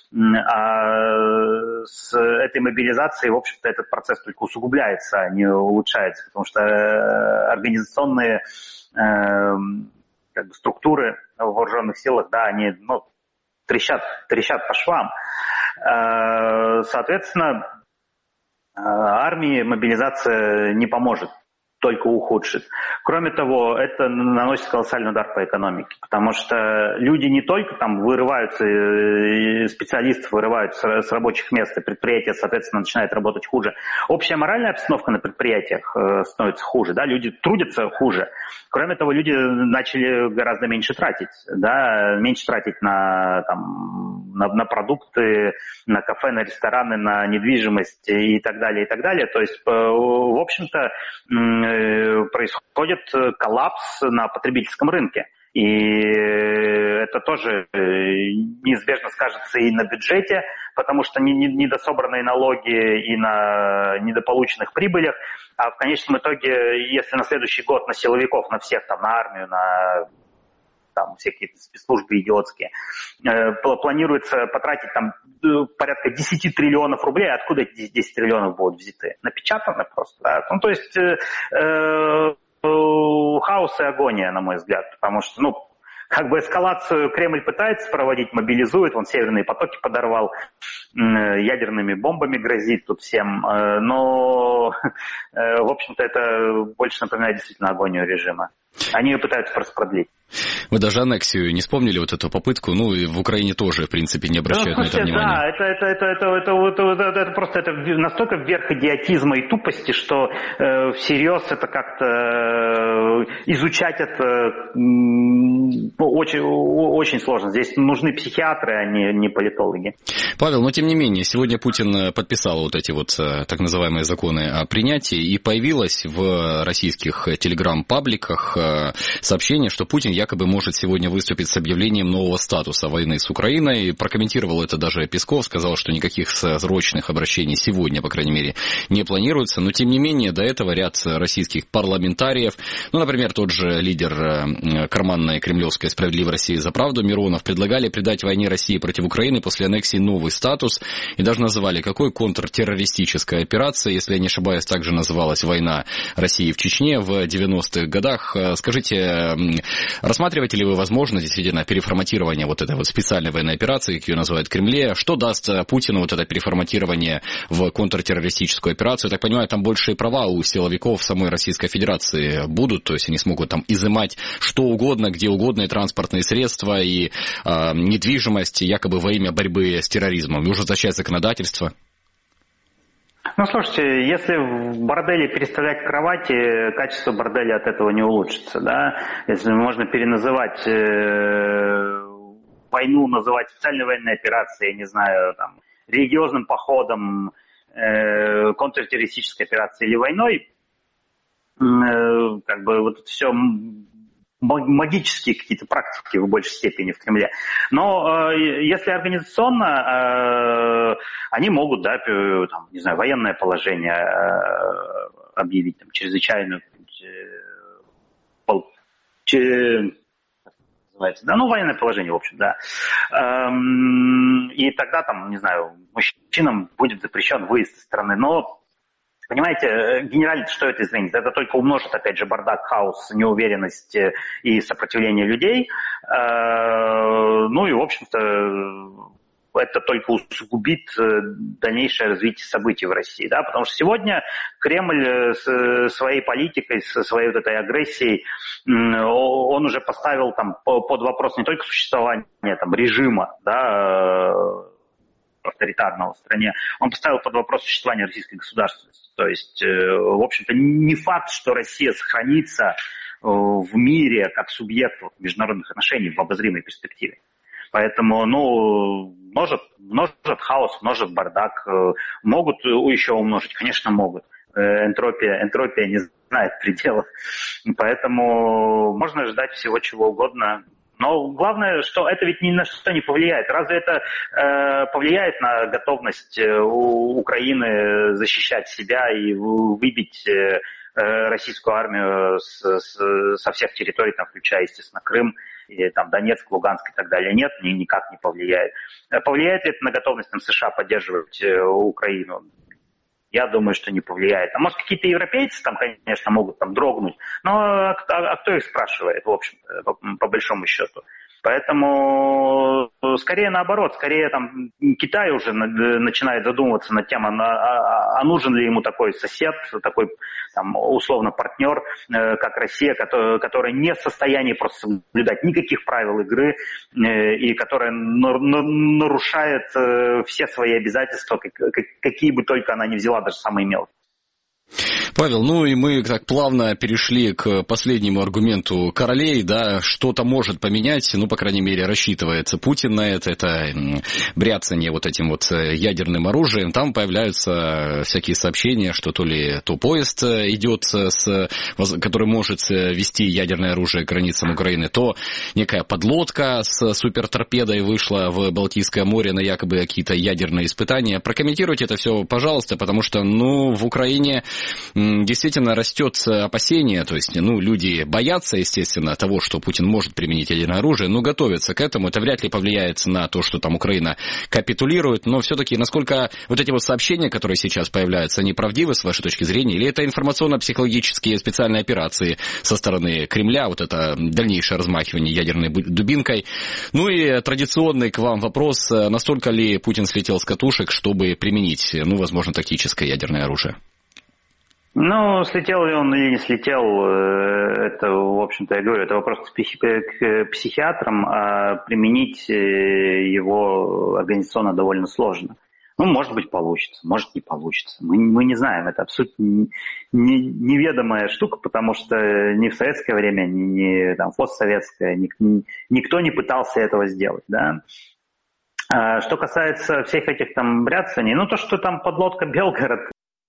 а с этой мобилизацией, в общем-то, этот процесс только усугубляется, а не улучшается, потому что организационные э, как бы структуры в вооруженных силах, да, они ну, трещат, трещат по швам. Э, соответственно, армии мобилизация не поможет. только ухудшит. Кроме того, это наносит колоссальный удар по экономике, потому что люди не только там вырываются, специалисты вырываются с рабочих мест, и предприятия, соответственно, начинают работать хуже. Общая моральная обстановка на предприятиях становится хуже, да, люди трудятся хуже. Кроме того, люди начали гораздо меньше тратить, да, меньше тратить на, там, на, на продукты, на кафе, на рестораны, на недвижимость и так далее, и так далее. То есть, в общем-то, происходит коллапс на потребительском рынке. И это тоже неизбежно скажется и на бюджете, потому что недособранные налоги и на недополученных прибылях. А в конечном итоге, если на следующий год на силовиков, на всех, там, на армию, на там всякие спецслужбы идиотские, э, планируется потратить там порядка десять триллионов рублей. Откуда эти десять триллионов будут взяты? Напечатаны просто. Да? Ну, то есть э, э, хаос и агония, на мой взгляд, потому что, ну, как бы эскалацию Кремль пытается проводить, мобилизует, он северные потоки подорвал, ядерными бомбами грозит тут всем, но, в общем-то, это больше напоминает действительно агонию режима. Они ее пытаются просто продлить. Вы даже аннексию не вспомнили, вот эту попытку, ну и в Украине тоже, в принципе, не обращают ну, слушайте, на это внимания. Да, это, это, это, это, это, это, это, это просто это настолько вверх идиотизма и тупости, что э, всерьез это как-то э, изучать это э, очень, очень сложно. Здесь нужны психиатры, а не, не политологи. Павел, но тем не менее, сегодня Путин подписал вот эти вот так называемые законы о принятии, и появилось в российских телеграм-пабликах сообщение, что Путин якобы может сегодня выступить с объявлением нового статуса войны с Украиной. Прокомментировал это даже Песков, сказал, что никаких срочных обращений сегодня, по крайней мере, не планируется. Но, тем не менее, до этого ряд российских парламентариев, ну, например, тот же лидер карманной кремлевской «Справедливой России за правду» Миронов, предлагали придать войне России против Украины после аннексии новый статус и даже называли, какой контртеррористическая операция, если я не ошибаюсь, также называлась «Война России в Чечне» в девяностых годах. Скажите, рассматриваете ли вы возможность действительно переформатирования вот этой вот специальной военной операции, как ее называют в Кремле? Что даст Путину вот это переформатирование в контртеррористическую операцию? Я так понимаю, там большие права у силовиков самой Российской Федерации будут, то есть они смогут там изымать что угодно, где угодно, и транспортные средства, и э, недвижимость, якобы во имя борьбы с терроризмом. И ужесточать законодательство. Ну, слушайте, если в борделе переставлять кровати, качество борделя от этого не улучшится, да? Если можно переназывать э, войну, называть специальной военной операцией, я не знаю, там, религиозным походом, э, контртеррористической операцией или войной, э, как бы вот все магические какие-то практики в большей степени в Кремле. Но э, если организационно, э, они могут, да, там, не знаю, военное положение э, объявить, там, чрезвычайную, э, пол, че, называется, да, ну, военное положение, в общем, да. Эм, и тогда, там, не знаю, мужчинам будет запрещен выезд из страны, но понимаете, генерально что это изменит? Это только умножит, опять же, бардак, хаос, неуверенность и сопротивление людей. Ну и, в общем-то, это только усугубит дальнейшее развитие событий в России. Да? Потому что сегодня Кремль с своей политикой, со своей вот этой агрессией, он уже поставил там под вопрос не только существование там, режима, да, авторитарного в стране, он поставил под вопрос существование российской государственности. То есть, в общем-то, не факт, что Россия сохранится в мире как субъект международных отношений в обозримой перспективе. Поэтому, ну, множит, множит хаос, множит бардак. Могут еще умножить? Конечно, могут. Энтропия, энтропия не знает пределов. Поэтому можно ждать всего чего угодно. Но главное, что это ведь ни на что не повлияет. Разве это э, повлияет на готовность у Украины защищать себя и выбить э, российскую армию с, с, со всех территорий, там, включая, естественно, Крым, и, там, Донецк, Луганск и так далее? Нет, ни, никак не повлияет. Повлияет ли это на готовность там, США поддерживать э, Украину? Я думаю, что не повлияет. А может, какие-то европейцы там, конечно, могут там дрогнуть. Но а, а кто их спрашивает, в общем-то, по, по большому счету? Поэтому скорее наоборот, скорее там Китай уже начинает задумываться над тем, а, а нужен ли ему такой сосед, такой там, условно партнер, как Россия, который, которая не в состоянии просто соблюдать никаких правил игры и которая нарушает все свои обязательства, какие бы только она ни взяла, даже самые мелкие. Павел, ну и мы так плавно перешли к последнему аргументу королей, да, что-то может поменять, ну, по крайней мере, рассчитывается Путин на это, это бряцание вот этим вот ядерным оружием, там появляются всякие сообщения, что то ли то поезд идет, с, который может вести ядерное оружие к границам Украины, то некая подлодка с суперторпедой вышла в Балтийское море на якобы какие-то ядерные испытания. Прокомментируйте это все, пожалуйста, потому что, ну, в Украине действительно растет опасение, то есть, ну, люди боятся, естественно, того, что Путин может применить ядерное оружие, но готовятся к этому. Это вряд ли повлияет на то, что там Украина капитулирует, но все-таки насколько вот эти вот сообщения, которые сейчас появляются, они правдивы с вашей точки зрения, или это информационно-психологические специальные операции со стороны Кремля, вот это дальнейшее размахивание ядерной дубинкой? Ну и традиционный к вам вопрос, настолько ли Путин слетел с катушек, чтобы применить, ну, возможно, тактическое ядерное оружие? Ну, слетел ли он или не слетел, это, в общем-то, я говорю, это вопрос к психиатрам, а применить его организационно довольно сложно. Ну, может быть, получится, может, не получится. Мы, мы не знаем, это абсолютно не, неведомая штука, потому что ни в советское время, ни, ни там, в постсоветское, ни, ни, никто не пытался этого сделать, да. А что касается всех этих там бряцаний, ну, то, что там подлодка Белгород,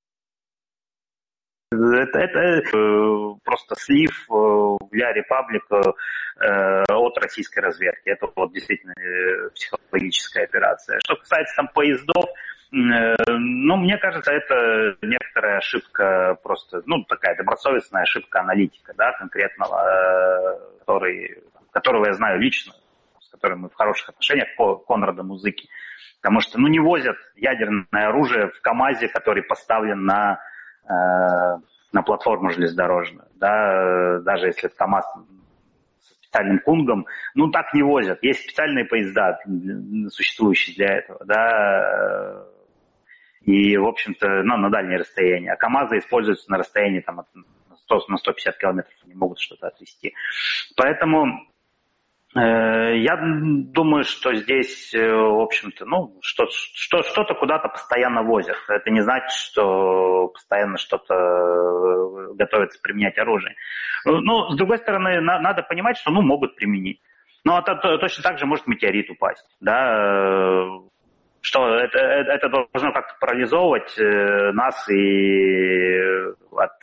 Это, это э, просто слив э, для Репаблика э, от российской разведки. Это вот действительно э, психологическая операция. Что касается там поездов, э, ну, мне кажется, это некоторая ошибка, просто, ну, такая добросовестная ошибка аналитика, да, конкретного, э, который, которого я знаю лично, с которым мы в хороших отношениях, Конрада Музыки. Потому что, ну, не возят ядерное оружие в КАМАЗе, который поставлен на на платформу железнодорожную, да, даже если это КАМАЗ с специальным кунгом, ну, так не возят. Есть специальные поезда, существующие для этого, да, и, в общем-то, ну, на дальние расстояния. А КАМАЗы используются на расстоянии там, от сто, на сто пятьдесят километров, они могут что-то отвезти. Поэтому я думаю, что здесь, в общем-то, ну, что, что, что-то куда-то постоянно возят. Это не значит, что постоянно что-то готовится применять оружие. Ну, с другой стороны, на, надо понимать, что, ну, могут применить. Но это, точно так же может метеорит упасть, да, что это, это должно как-то парализовывать нас и от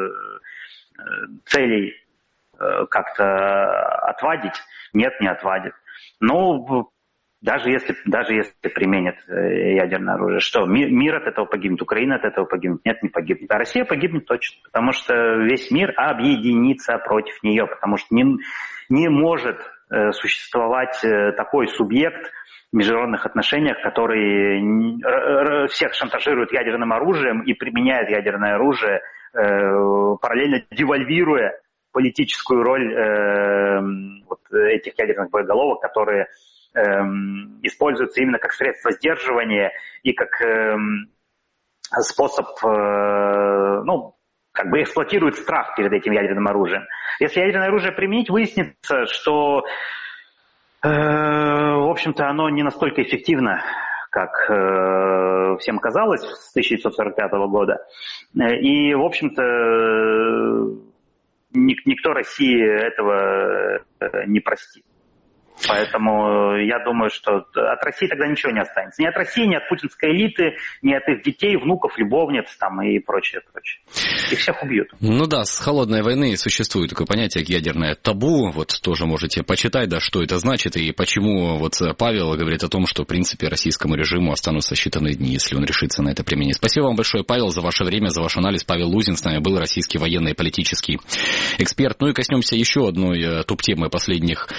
целей как-то отвадить. Нет, не отвадит. Ну, даже если, даже если применят ядерное оружие, что мир от этого погибнет, Украина от этого погибнет? Нет, не погибнет. А Россия погибнет точно, потому что весь мир объединится против нее, потому что не, не может существовать такой субъект в международных отношениях, который всех шантажирует ядерным оружием и применяет ядерное оружие, параллельно девальвируя политическую роль э, вот этих ядерных боеголовок, которые э, используются именно как средство сдерживания и как э, способ, э, ну, как бы эксплуатирует страх перед этим ядерным оружием. Если ядерное оружие применить, выяснится, что, э, в общем-то, оно не настолько эффективно, как э, всем казалось с тысяча девятьсот сорок пятого года. И, в общем-то, никто России этого не простит. Поэтому я думаю, что от России тогда ничего не останется. Ни от России, ни от путинской элиты, ни от их детей, внуков, любовниц там, и прочее, прочее. Их всех убьют. Ну да, с холодной войны существует такое понятие, как ядерное табу. Вот тоже можете почитать, да, что это значит и почему вот Павел говорит о том, что в принципе российскому режиму останутся считанные дни, если он решится на это применить. Спасибо вам большое, Павел, за ваше время, за ваш анализ. Павел Лузин с нами был, российский военный и политический эксперт. Ну и коснемся еще одной топ-темы последних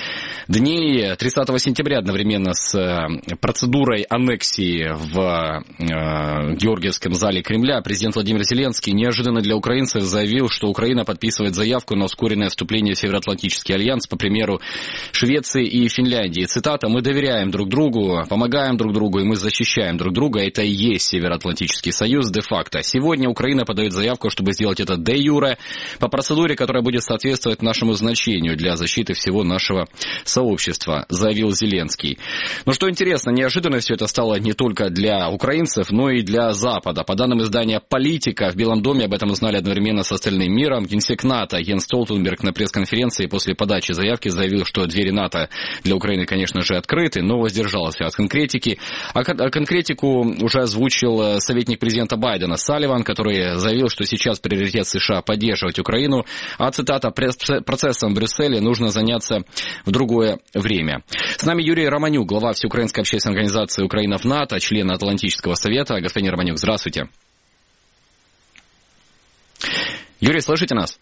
дней тридцатого сентября одновременно с процедурой аннексии в э, Георгиевском зале Кремля президент Владимир Зеленский неожиданно для украинцев заявил, что Украина подписывает заявку на ускоренное вступление в Североатлантический альянс по примеру Швеции и Финляндии. Цитата: «Мы доверяем друг другу, помогаем друг другу, и мы защищаем друг друга. Это и есть Североатлантический союз де-факто. Сегодня Украина подает заявку, чтобы сделать это де-юре по процедуре, которая будет соответствовать нашему значению для защиты всего нашего сообщества», заявил Зеленский. Но что интересно, неожиданно все это стало не только для украинцев, но и для Запада. По данным издания «Политика», в Белом доме об этом узнали одновременно с остальным миром. Генсек НАТО Йенс Столтенберг на пресс-конференции после подачи заявки заявил, что двери НАТО для Украины, конечно же, открыты, но воздержался от конкретики. А конкретику уже озвучил советник президента Байдена Салливан, который заявил, что сейчас приоритет США поддерживать Украину, а, цитата, «процессом в Брюсселе нужно заняться в другое время». С нами Юрий Романюк, глава Всеукраинской общественной организации «Украина в НАТО», член Атлантического совета. Господин Романюк, здравствуйте. Юрий, слышите нас?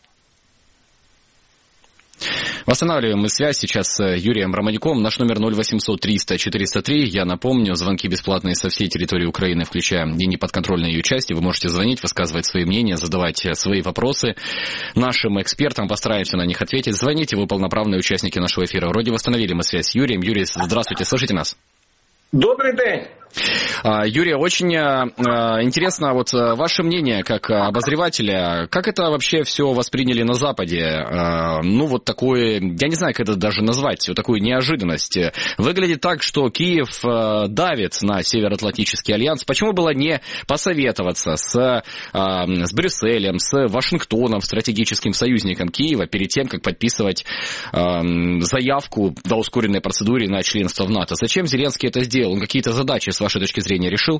Восстанавливаем мы связь сейчас с Юрием Романюком. Наш номер ноль восемьсот триста четыреста три. Я напомню, звонки бесплатные со всей территории Украины, включая и неподконтрольные ее части. Вы можете звонить, высказывать свои мнения, задавать свои вопросы нашим экспертам. Постараемся на них ответить. Звоните, вы полноправные участники нашего эфира. Вроде восстановили мы связь с Юрием. Юрий, здравствуйте, слышите нас? Добрый день. Юрий, очень интересно вот ваше мнение как обозревателя. Как это вообще все восприняли на Западе? Ну, вот такое, я не знаю, как это даже назвать, вот такую неожиданность. Выглядит так, что Киев давит на Североатлантический альянс. Почему было не посоветоваться с, с Брюсселем, с Вашингтоном, стратегическим союзником Киева, перед тем, как подписывать заявку до ускоренной процедуры на членство в НАТО? Зачем Зеленский это сделал? Он какие-то задачи, с вашей точки зрения, решил?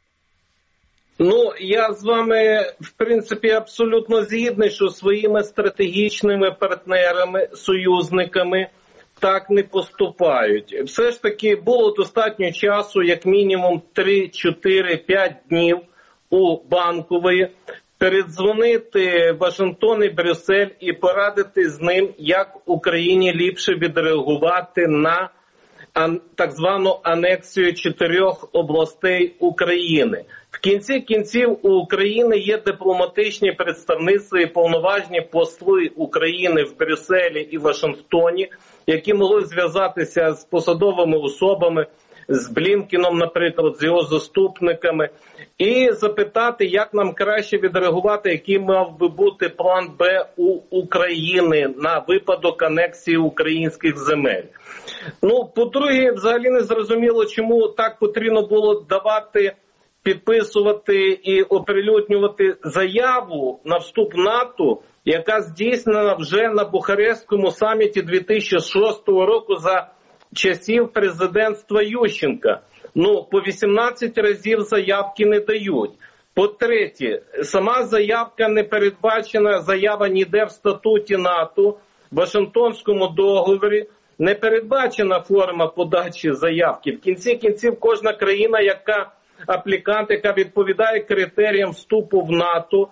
Ну, я з вами, в принципі, абсолютно згідний, що своїми стратегічними партнерами, союзниками так не поступають. Все ж таки було достатньо часу, як мінімум три, чотири, п'ять днів у Банкової, передзвонити Вашингтон і Брюссель і порадити з ним, як Україні ліпше відреагувати на так звану анексію чотирьох областей України. В кінці кінців у України є дипломатичні представництва і повноважні посли України в Брюсселі і Вашингтоні, які могли зв'язатися з посадовими особами, з Блінкеном, наприклад, з його заступниками, і запитати, як нам краще відреагувати, який мав би бути план Б у України на випадок анексії українських земель. Ну, по-друге, взагалі не зрозуміло, чому так потрібно було давати, підписувати і оприлюднювати заяву на вступ в НАТО, яка здійснена вже на Бухарестському саміті дві тисячі шостого року за часів президентства Ющенка. Ну, по вісімнадцять разів заявки не дають. По-третє, сама заявка не передбачена, заява ніде в статуті НАТО, в Вашингтонському договорі, не передбачена форма подачі заявки. В кінці кінців кожна країна, яка аплікант, яка відповідає критеріям вступу в НАТО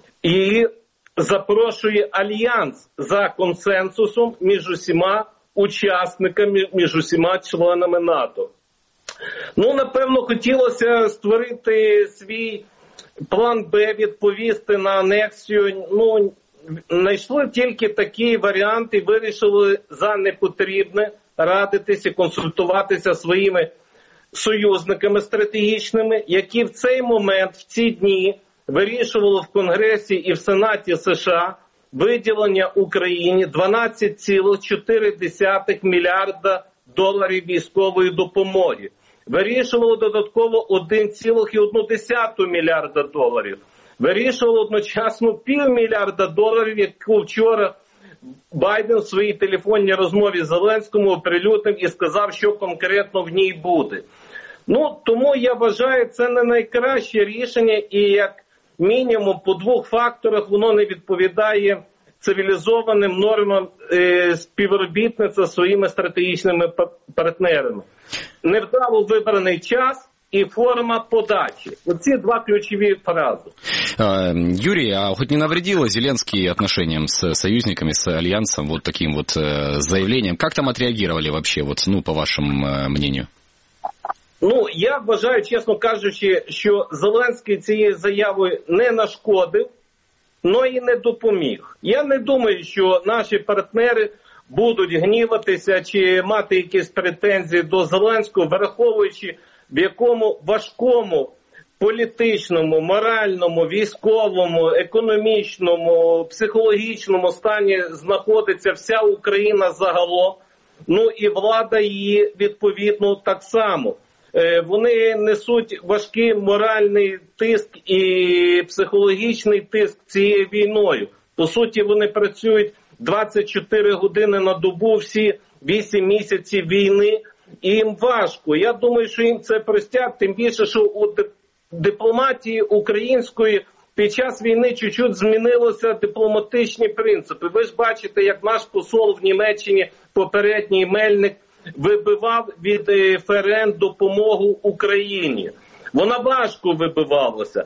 і запрошує альянс за консенсусом між усіма учасниками, між усіма членами НАТО. Ну, напевно, хотілося створити свій план Б, відповісти на анексію. Ну, знайшли тільки такий варіант і вирішили за непотрібне радитися, консультуватися своїми союзниками стратегічними, які в цей момент, в ці дні, вирішували в Конгресі і в Сенаті США виділення Україні дванадцять цілих чотири десятих мільярда доларів військової допомоги. Вирішувало додатково один цілих одну десяту мільярда доларів. Вирішувало одночасно півмільярда доларів, яку вчора Байден в своїй телефонній розмові з Зеленському оприлюднив і сказав, що конкретно в ній буде. Ну, тому я вважаю, це не найкраще рішення, і як мінімум по двох факторах воно не відповідає цивілізованим нормам е, співробітництва своїми стратегічними партнерами. Невдало вибраний час і форма подачі. Оці два ключові фрази. Юрий, а хоть не навредило Зеленский отношениям с союзниками, с Альянсом, вот таким вот заявлением? Как там отреагировали вообще, вот, ну, по вашему мнению? Ну, я вважаю, чесно кажучи, що Зеленський цією заявою не нашкодив, но і не допоміг. Я не думаю, що наші партнери будуть гніватися чи мати якісь претензії до Зеленського, враховуючи, в якому важкому політичному, моральному, військовому, економічному, психологічному стані знаходиться вся Україна загалом, ну і влада її відповідно так само. Вони несуть важкий моральний тиск і психологічний тиск цією війною. По суті, вони працюють двадцять чотири години на добу, всі вісім місяців війни, і їм важко. Я думаю, що їм це простять, тим більше, що у дипломатії української під час війни чуть-чуть змінилися дипломатичні принципи. Ви ж бачите, як наш посол в Німеччині, попередній Мельник, вибивав від ФРН допомогу Україні. Вона важко вибивалася.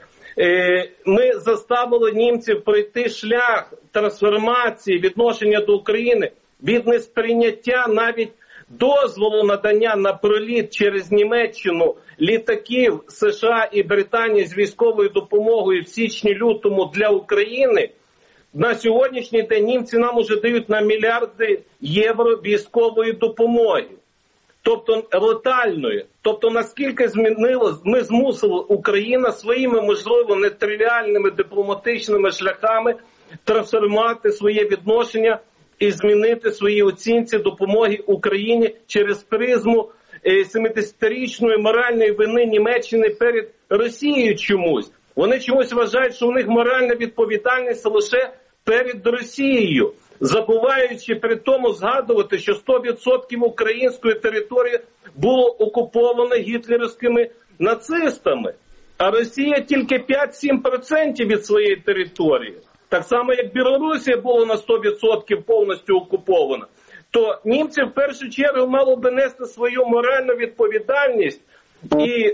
Ми заставили німців пройти шлях трансформації відношення до України від несприйняття навіть дозволу надання на проліт через Німеччину літаків США і Британії з військовою допомогою в січні-лютому для України. На сьогоднішній день німці нам уже дають на мільярди євро військової допомоги. Тобто летальної. Тобто наскільки змінило, ми змусили Україна своїми, можливо, нетривіальними дипломатичними шляхами трансформувати своє відношення і змінити свої оцінці допомоги Україні через призму сімдесятирічної моральної вини Німеччини перед Росією чомусь. Вони чомусь вважають, що у них моральна відповідальність лише перед Росією, забуваючи при тому згадувати, що сто відсотків української території було окуповано гітлерівськими нацистами, а Росія тільки п'ять-сім відсотків від своєї території. Так само, як Білорусія була на сто відсотків повністю окупована. То німці в першу чергу мали би нести свою моральну відповідальність і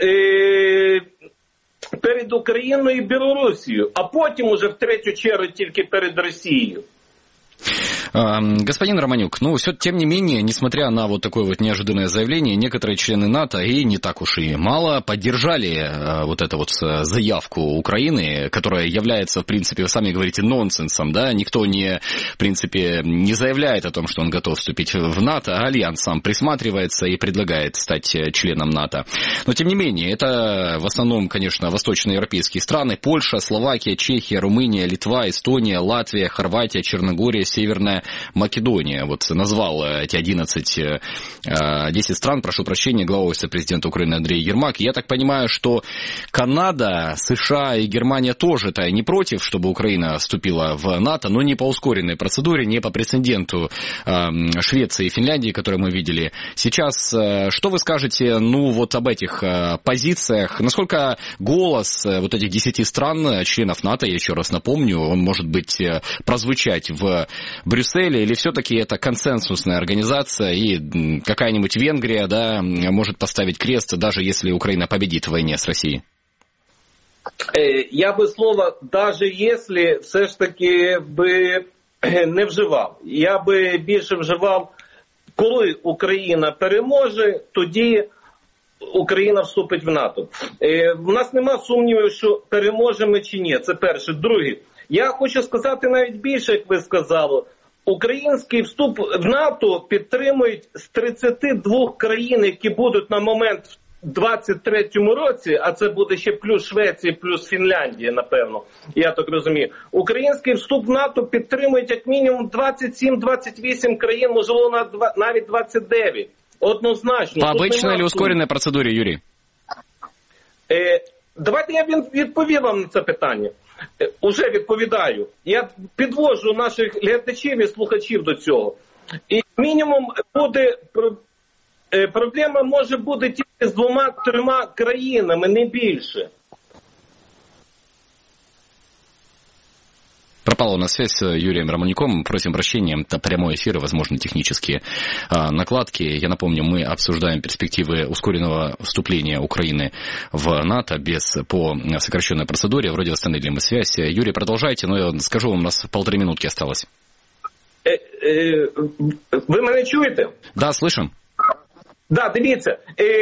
е, перед Україною і Білорусією, а потім уже в третю чергу тільки перед Росією. Господин Романюк, ну, все, тем не менее, несмотря на вот такое вот неожиданное заявление, некоторые члены НАТО, и не так уж и мало, поддержали вот эту вот заявку Украины, которая является, в принципе, вы сами говорите, нонсенсом, да, никто не, в принципе, не заявляет о том, что он готов вступить в НАТО, а Альянс сам присматривается и предлагает стать членом НАТО. Но, тем не менее, это в основном, конечно, восточноевропейские страны, Польша, Словакия, Чехия, Румыния, Литва, Эстония, Латвия, Хорватия, Черногория, Северная Македония. Вот назвал эти одиннадцать, десять стран, прошу прощения, главой вице-президента Украины Андрей Ермак. Я так понимаю, что Канада, США и Германия тоже-то не против, чтобы Украина вступила в НАТО, но не по ускоренной процедуре, не по прецеденту Швеции и Финляндии, которые мы видели сейчас. Что вы скажете, ну, вот об этих позициях? Насколько голос вот этих десяти стран, членов НАТО, я еще раз напомню, он может быть прозвучать в Брюсселе, или все-таки это консенсусная организация, и какая-нибудь Венгрия, да, может поставить крест, даже если Украина победит в войне с Россией? Я би слово «даже если» все ж таки би не вживав. Я би більше вживав, коли Україна переможе, тоді Україна вступить в НАТО. У нас нема сумнівів, що переможемо чи ні. Це перше. Друге. Я хочу сказати навіть більше, як ви сказали. Український вступ в НАТО підтримують з тридцяти двох країн, які будуть на момент в двадцять третьому році, а це буде ще плюс Швеція, плюс Фінляндія, напевно, я так розумію. Український вступ в НАТО підтримують як мінімум двадцять сім - двадцять вісім країн, можливо, навіть двадцять дев'ять. Однозначно. По обичній чи ускореній процедурі, Юрій? Е, давайте я відповім вам на це питання. Уже відповідаю. Я підвожу наших глядачів і слухачів до цього. І мінімум буде, проблема може бути тільки з двома-трьома країнами, не більше. Пропала у нас связь с Юрием Романюком. Просим прощения, это прямой эфир и, возможно, технические а, накладки. Я напомню, мы обсуждаем перспективы ускоренного вступления Украины в НАТО без, по сокращенной процедуре. Вроде восстановили мы связь. Юрий, продолжайте, но я скажу, у нас полторы минутки осталось. Е, е, ви мене чуєте? Да, слышим. Да, дивіться,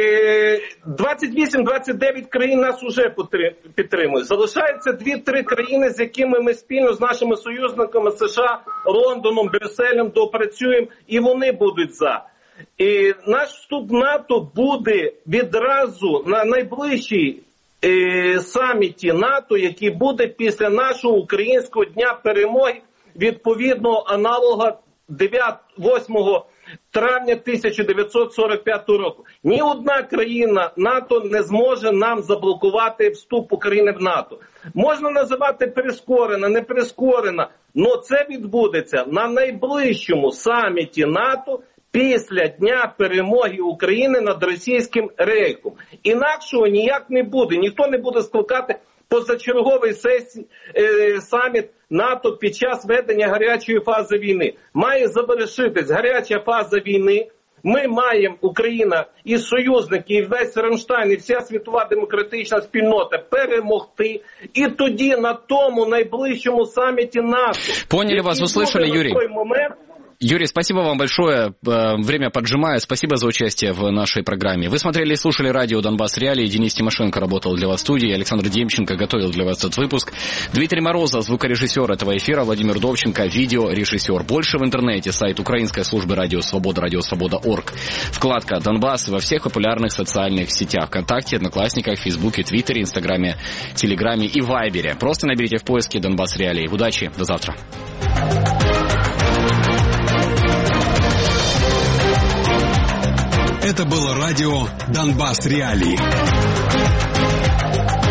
двадцять вісім двадцять дев'ять країн нас вже підтримують. Залишаються дві-три країни, з якими ми спільно з нашими союзниками США, Лондоном, Брюсселем допрацюємо, і вони будуть за. І наш вступ в НАТО буде відразу на найближчій саміті НАТО, який буде після нашого українського дня перемоги, відповідного аналога восьмого травня тисяча дев'ятсот сорок п'ятого року. Ні одна країна НАТО не зможе нам заблокувати вступ України в НАТО. Можна називати прискорена, не прискорена, але це відбудеться на найближчому саміті НАТО після Дня перемоги України над російським рейхом. Інакшого ніяк не буде. Ніхто не буде скликати позачерговий сесій, е, саміт НАТО під час ведення гарячої фази війни. Має завершитись гаряча фаза війни. Ми маємо, Україна, і союзники, і весь Рамштайн, і вся світова демократична спільнота перемогти. І тоді на тому найближчому саміті НАТО. Поняли вас, услышали, Юрий. В той момент, Юрий, спасибо вам большое. Время поджимает. Спасибо за участие в нашей программе. Вы смотрели и слушали радио «Донбасс Реалии». Денис Тимошенко работал для вас в студии. Александр Демченко готовил для вас этот выпуск. Дмитрий Морозов, звукорежиссер этого эфира. Владимир Довченко, видеорежиссер. Больше в интернете. Сайт Украинской службы «Радио Свобода», радио свобода точка орг. Вкладка «Донбасс» во всех популярных социальных сетях. ВКонтакте, Одноклассниках, Фейсбуке, Твиттере, Инстаграме, Телеграме и Вайбере. Просто наберите в поиске «Донбасс Реалии». Удачи. До завтра. Это было радио «Донбасс Реалии».